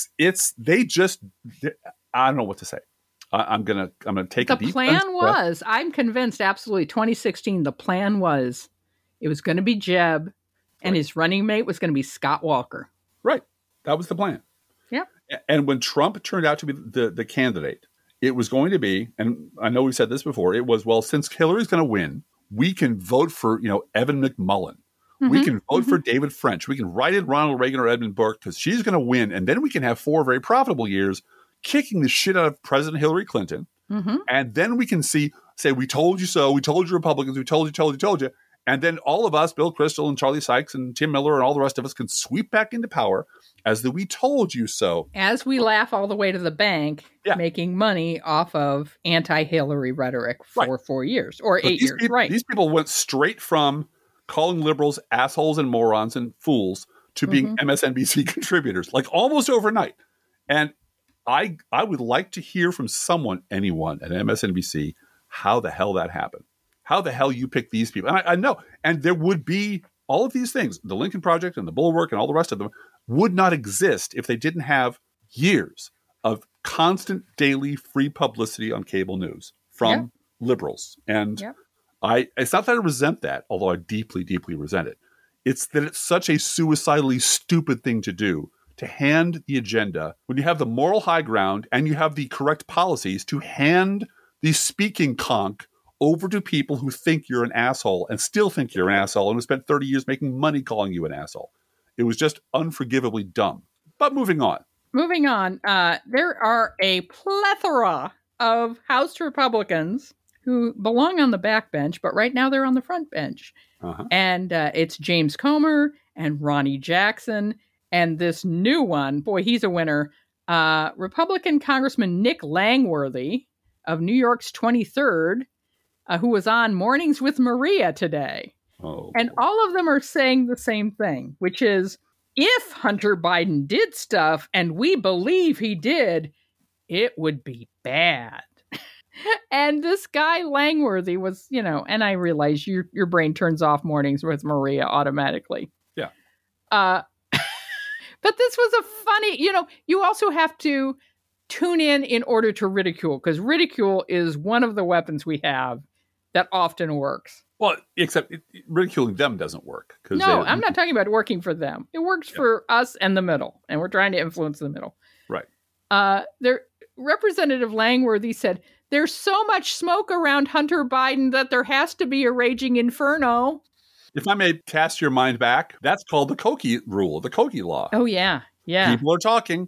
I don't know what to say. I'm gonna take a deep breath. The plan was, I'm convinced, absolutely, 2016, the plan was it was going to be Jeb and his running mate was going to be Scott Walker. Right. That was the plan. Yeah. And when Trump turned out to be the candidate, it was going to be, and I know we've said this before, it was, well, since Hillary's going to win, we can vote for, Evan McMullin. Mm-hmm. We can vote for David French. We can write in Ronald Reagan or Edmund Burke because she's going to win. And then we can have 4 very profitable years kicking the shit out of President Hillary Clinton. Mm-hmm. And then we can say, we told you so. We told you Republicans. We told you. And then all of us, Bill Kristol and Charlie Sykes and Tim Miller and all the rest of us can sweep back into power as the we told you so. As we laugh all the way to the bank, making money off of anti-Hillary rhetoric for 4 years or 8 years. These people went straight from calling liberals assholes and morons and fools to being MSNBC contributors, like almost overnight. And I would like to hear from anyone at MSNBC, how the hell that happened. How the hell you pick these people? And I know. And there would be all of these things. The Lincoln Project and the Bulwark and all the rest of them would not exist if they didn't have years of constant daily free publicity on cable news from liberals. And it's not that I resent that, although I deeply, deeply resent it. It's that it's such a suicidally stupid thing to do, to hand the agenda when you have the moral high ground and you have the correct policies, to hand the speaking conch over to people who think you're an asshole and still think you're an asshole and who spent 30 years making money calling you an asshole. It was just unforgivably dumb. But moving on. There are a plethora of House Republicans who belong on the back bench, but right now they're on the front bench. Uh-huh. And it's James Comer and Ronnie Jackson and this new one. Boy, he's a winner. Republican Congressman Nick Langworthy of New York's 23rd, who was on Mornings with Maria today. Oh. And all of them are saying the same thing, which is, if Hunter Biden did stuff, and we believe he did, it would be bad. And this guy Langworthy was, and I realize your brain turns off Mornings with Maria automatically. Yeah. But this was a funny, you also have to tune in order to ridicule, because ridicule is one of the weapons we have that often works. Well, except ridiculing them doesn't work. No, I'm not talking about working for them. It works for us and the middle, and we're trying to influence the middle. Right. Representative Langworthy said, there's so much smoke around Hunter Biden that there has to be a raging inferno. If I may cast your mind back, that's called the Cokie rule, the Cokie law. Oh, yeah. Yeah. People are talking.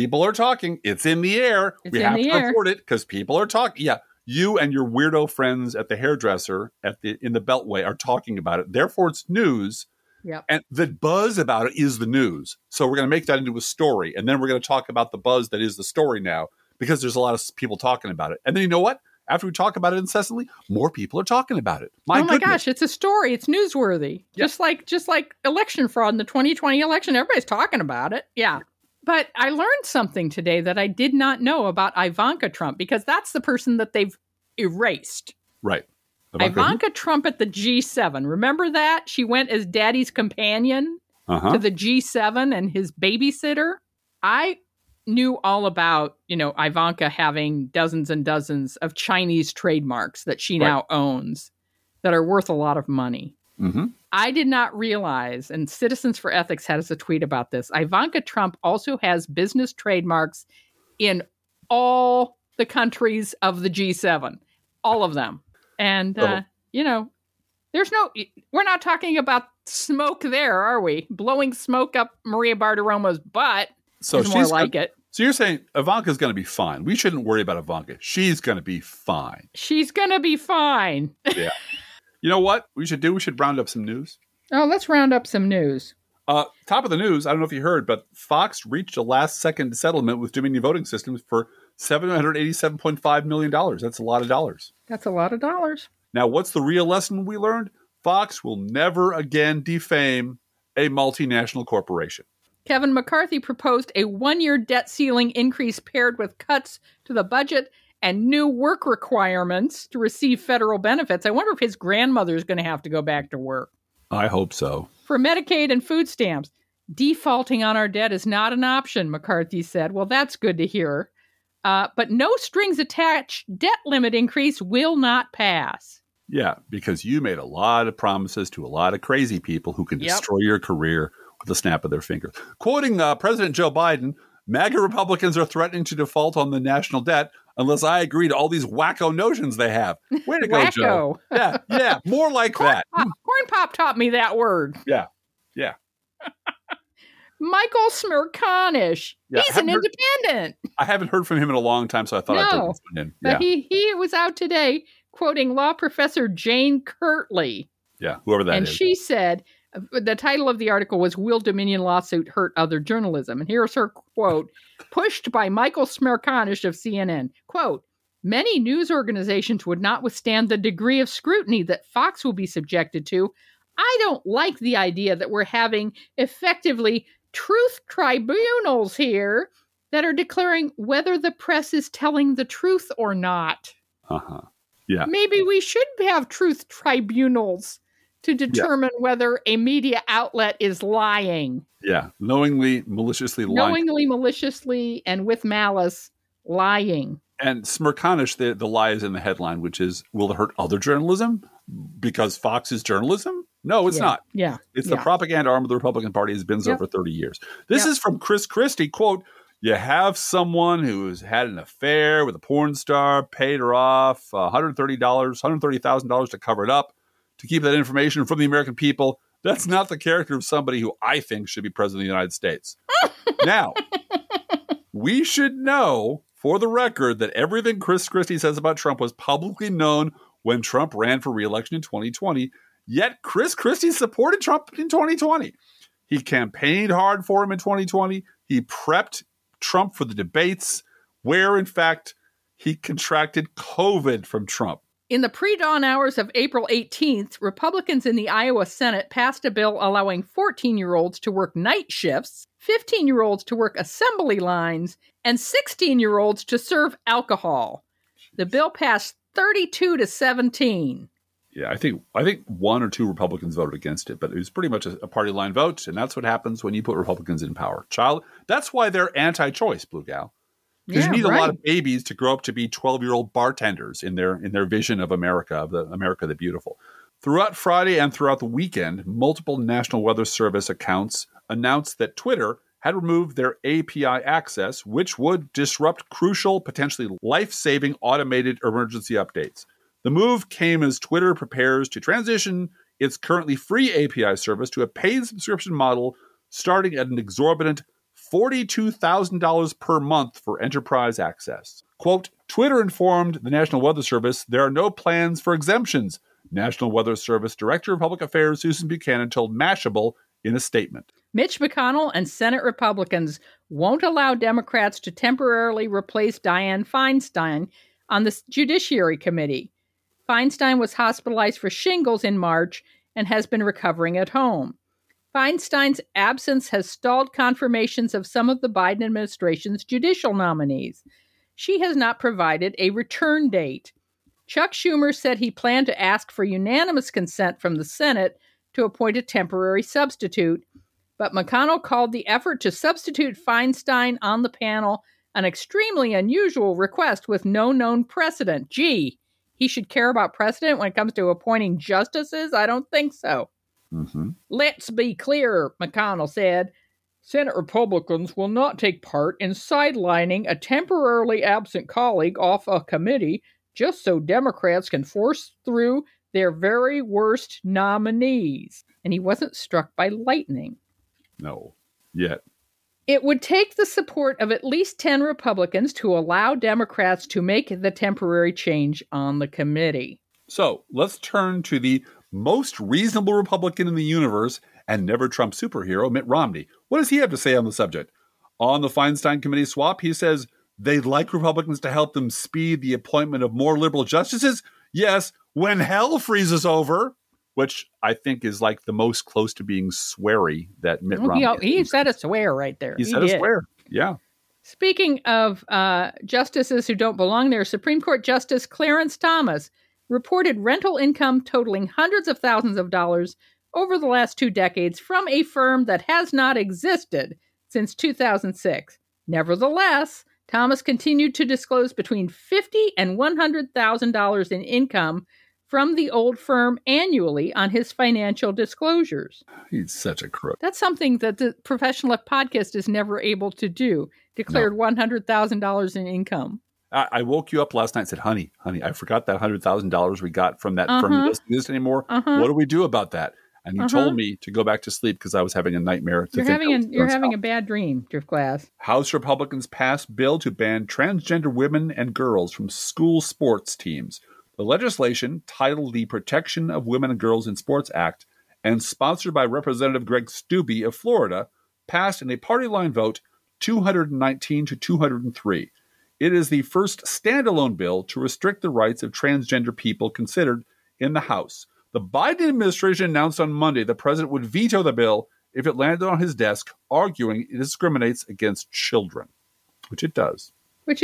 It's in the air. We have to report it because people are talking. Yeah. You and your weirdo friends at the hairdresser in the Beltway are talking about it. Therefore, it's news. Yeah. And the buzz about it is the news. So we're going to make that into a story. And then we're going to talk about the buzz that is the story now, because there's a lot of people talking about it. And then you know what? After we talk about it incessantly, more people are talking about it. My gosh, it's a story. It's newsworthy. Yeah. Just like election fraud in the 2020 election. Everybody's talking about it. Yeah. But I learned something today that I did not know about Ivanka Trump, because that's the person that they've erased. Right. Ivanka Trump at the G7. Remember that? She went as daddy's companion to the G7 and his babysitter. I knew all about, Ivanka having dozens and dozens of Chinese trademarks that she now owns that are worth a lot of money. Mm-hmm. I did not realize, and Citizens for Ethics had us a tweet about this, Ivanka Trump also has business trademarks in all the countries of the G7, all of them. And, we're not talking about smoke there, are we? Blowing smoke up Maria Bartiromo's butt is more like it. So you're saying Ivanka's going to be fine. We shouldn't worry about Ivanka. She's going to be fine. She's going to be fine. Yeah. You know what we should do? We should round up some news. Oh, let's round up some news. Top of the news, I don't know if you heard, but Fox reached a last-second settlement with Dominion Voting Systems for $787.5 million. That's a lot of dollars. That's a lot of dollars. Now, what's the real lesson we learned? Fox will never again defame a multinational corporation. Kevin McCarthy proposed a one-year debt ceiling increase paired with cuts to the budget and new work requirements to receive federal benefits. I wonder if his grandmother's going to have to go back to work. I hope so. For Medicaid and food stamps, defaulting on our debt is not an option, McCarthy said. Well, that's good to hear. But no strings attached debt limit increase will not pass. Yeah, because you made a lot of promises to a lot of crazy people who can destroy your career with a snap of their fingers. Quoting President Joe Biden, MAGA Republicans are threatening to default on the national debt unless I agree to all these wacko notions they have. Way to go, Joe. Yeah, more like that. Corn Pop taught me that word. Yeah. Michael Smerconish. Yeah, he's an independent. I haven't heard from him in a long time, so I thought I'd put this one in. But he was out today quoting law professor Jane Kirtley. Yeah, whoever that is. And she said, the title of the article was, Will Dominion Lawsuit Hurt Other Journalism? And here's her quote, pushed by Michael Smerconish of CNN. Quote, many news organizations would not withstand the degree of scrutiny that Fox will be subjected to. I don't like the idea that we're having effectively truth tribunals here that are declaring whether the press is telling the truth or not. Yeah. Maybe we should have truth tribunals to determine whether a media outlet is lying. Yeah. Knowingly, maliciously lying. Knowingly, maliciously, and with malice lying. And Smerconish, the lie is in the headline, which is, will it hurt other journalism? Because Fox is journalism? No, it's not. Yeah. It's the propaganda arm of the Republican Party has been so for 30 years. This is from Chris Christie, quote, you have someone who's had an affair with a porn star, paid her off $130,000 to cover it up, to keep that information from the American people. That's not the character of somebody who I think should be president of the United States. Now, we should know, for the record, that everything Chris Christie says about Trump was publicly known when Trump ran for re-election in 2020. Yet Chris Christie supported Trump in 2020. He campaigned hard for him in 2020. He prepped Trump for the debates, where, in fact, he contracted COVID from Trump. In the pre-dawn hours of April 18th, Republicans in the Iowa Senate passed a bill allowing 14-year-olds to work night shifts, 15-year-olds to work assembly lines, and 16-year-olds to serve alcohol. The bill passed 32-17. Yeah, I think one or two Republicans voted against it, but it was pretty much a party line vote, and that's what happens when you put Republicans in power. That's why they're anti-choice, Blue Gal. Because you need a lot of babies to grow up to be 12-year-old bartenders in their vision of America, of the America the Beautiful. Throughout Friday and throughout the weekend, multiple National Weather Service accounts announced that Twitter had removed their API access, which would disrupt crucial, potentially life-saving automated emergency updates. The move came as Twitter prepares to transition its currently free API service to a paid subscription model starting at an exorbitant $42,000 per month for enterprise access. Quote, Twitter informed the National Weather Service there are no plans for exemptions. National Weather Service Director of Public Affairs Susan Buchanan told Mashable in a statement. Mitch McConnell and Senate Republicans won't allow Democrats to temporarily replace Dianne Feinstein on the Judiciary Committee. Feinstein was hospitalized for shingles in March and has been recovering at home. Feinstein's absence has stalled confirmations of some of the Biden administration's judicial nominees. She has not provided a return date. Chuck Schumer said he planned to ask for unanimous consent from the Senate to appoint a temporary substitute, But McConnell called the effort to substitute Feinstein on the panel an extremely unusual request with no known precedent. Gee, he should care about precedent when it comes to appointing justices? I don't think so. Mm-hmm. Let's be clear, McConnell said. Senate Republicans will not take part in sidelining a temporarily absent colleague off a committee just so Democrats can force through their very worst nominees. And he wasn't struck by lightning. No, yet. It would take the support of at least 10 Republicans to allow Democrats to make the temporary change on the committee. So let's turn to the most reasonable Republican in the universe and never Trump superhero, Mitt Romney. What does he have to say on the subject? On the Feinstein Committee swap, he says they'd like Republicans to help them speed the appointment of more liberal justices. Yes, when hell freezes over, which I think is like the most close to being sweary that Mitt Romney. He said a swear right there. He said a swear. Yeah. Speaking of justices who don't belong there, Supreme Court Justice Clarence Thomas reported rental income totaling hundreds of thousands of dollars over the last 2 decades from a firm that has not existed since 2006. Nevertheless, Thomas continued to disclose between $50,000 and $100,000 in income from the old firm annually on his financial disclosures. He's such a crook. That's something that the Professional Left podcast is never able to do. Declared $100,000 in income. I woke you up last night and said, honey, I forgot that $100,000 we got from that firm that doesn't exist anymore. What do we do about that? And you told me to go back to sleep because I was having a nightmare. You're having a bad dream, Drift Glass. House Republicans passed bill to ban transgender women and girls from school sports teams. The legislation, titled the Protection of Women and Girls in Sports Act and sponsored by Representative Greg Steube of Florida, passed in a party line vote 219 to 203. It is the first standalone bill to restrict the rights of transgender people considered in the House. The Biden administration announced on Monday the president would veto the bill if it landed on his desk, arguing it discriminates against children, which it does.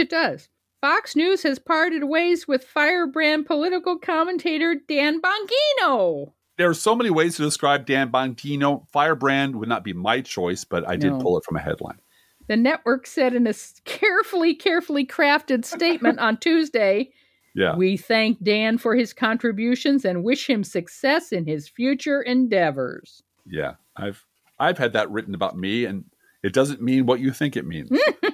Fox News has parted ways with firebrand political commentator Dan Bongino. There are so many ways to describe Dan Bongino. Firebrand would not be my choice, but I did pull it from a headline. The network said in a carefully crafted statement on Tuesday, we thank Dan for his contributions and wish him success in his future endeavors. Yeah, I've had that written about me, and it doesn't mean what you think it means.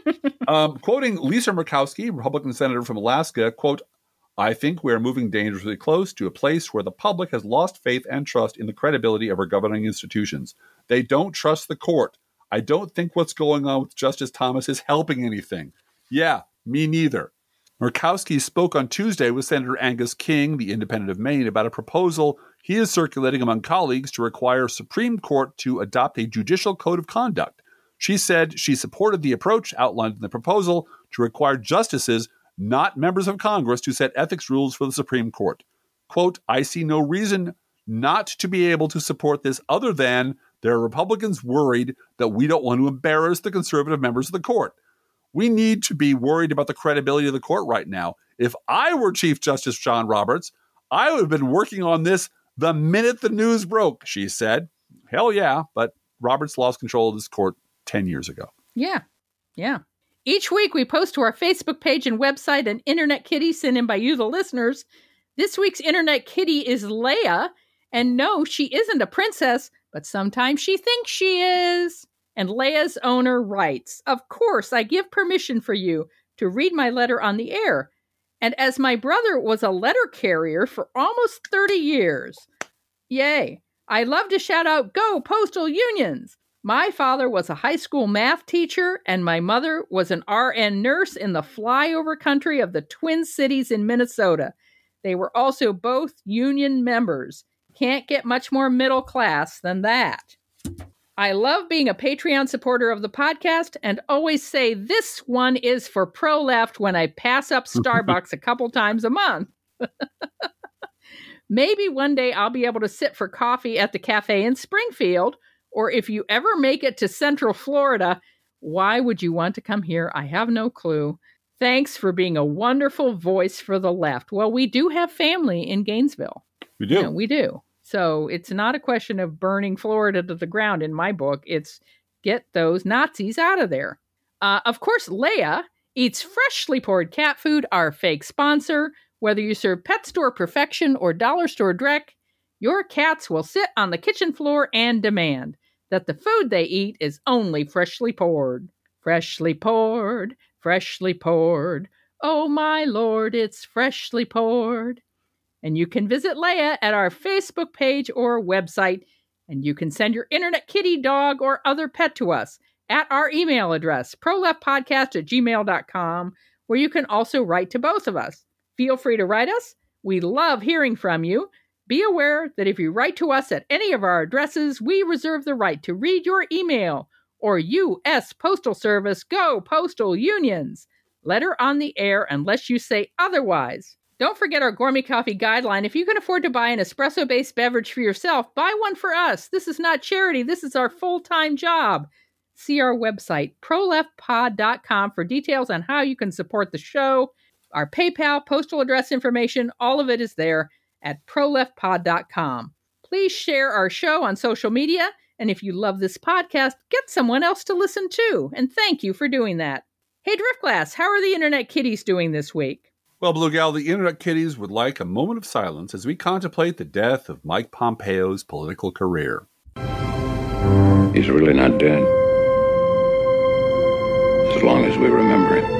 Quoting Lisa Murkowski, Republican senator from Alaska, quote, I think we are moving dangerously close to a place where the public has lost faith and trust in the credibility of our governing institutions. They don't trust the court. I don't think what's going on with Justice Thomas is helping anything. Yeah, me neither. Murkowski spoke on Tuesday with Senator Angus King, the independent of Maine, about a proposal he is circulating among colleagues to require Supreme Court to adopt a judicial code of conduct. She said she supported the approach outlined in the proposal to require justices, not members of Congress, to set ethics rules for the Supreme Court. Quote, I see no reason not to be able to support this other than there are Republicans worried that we don't want to embarrass the conservative members of the court. We need to be worried about the credibility of the court right now. If I were Chief Justice John Roberts, I would have been working on this the minute the news broke, she said. Hell yeah, but Roberts lost control of this court 10 years ago. Yeah. Each week we post to our Facebook page and website an Internet Kitty sent in by you, the listeners. This week's Internet Kitty is Leia. And no, she isn't a princess, but sometimes she thinks she is. And Leia's owner writes, of course, I give permission for you to read my letter on the air. And as my brother was a letter carrier for almost 30 years. Yay. I love to shout out, go postal unions. My father was a high school math teacher, and my mother was an RN nurse in the flyover country of the Twin Cities in Minnesota. They were also both union members. Can't get much more middle class than that. I love being a Patreon supporter of the podcast and always say this one is for pro-left when I pass up Starbucks a couple times a month. Maybe one day I'll be able to sit for coffee at the cafe in Springfield, or if you ever make it to Central Florida, why would you want to come here? I have no clue. Thanks for being a wonderful voice for the left. Well, we do have family in Gainesville. We do. We do. So it's not a question of burning Florida to the ground in my book. It's get those Nazis out of there. Of course, Leia Eats Freshly Poured Cat Food, our fake sponsor. Whether you serve pet store perfection or dollar store dreck, your cats will sit on the kitchen floor and demand that the food they eat is only freshly poured. Freshly poured, freshly poured. Oh my Lord, it's freshly poured. And you can visit Leia at our Facebook page or website, and you can send your internet kitty, dog, or other pet to us at our email address, proleftpodcast@gmail.com, where you can also write to both of us. Feel free to write us. We love hearing from you. Be aware that if you write to us at any of our addresses, we reserve the right to read your email or U.S. Postal Service. Go Postal Unions! Letter on the air unless you say otherwise. Don't forget our gourmet coffee guideline. If you can afford to buy an espresso-based beverage for yourself, buy one for us. This is not charity. This is our full-time job. See our website, proleftpod.com, for details on how you can support the show. Our PayPal, postal address information, all of it is there at proleftpod.com. Please share our show on social media, and if you love this podcast, get someone else to listen to. And thank you for doing that. Hey, Driftglass, how are the Internet Kitties doing this week? Well, Blue Gal, the Internet Kitties would like a moment of silence as we contemplate the death of Mike Pompeo's political career. He's really not dead. As long as we remember it.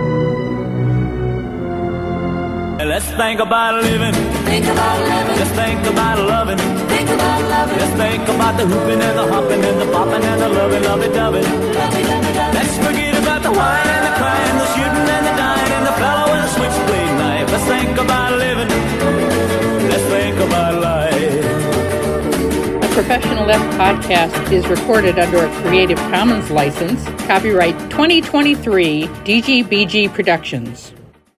Let's think about living. Think about living. Let's think about loving. Think about loving. Let's think about the hooping and the hopping and the bopping and the lovey-dovey. Let's forget about the wine and the crying, the shooting and the dying, and the fellow with a switchblade knife. Let's think about living. Let's think about life. A Professional Left podcast is recorded under a Creative Commons license. Copyright 2023 DGBG Productions.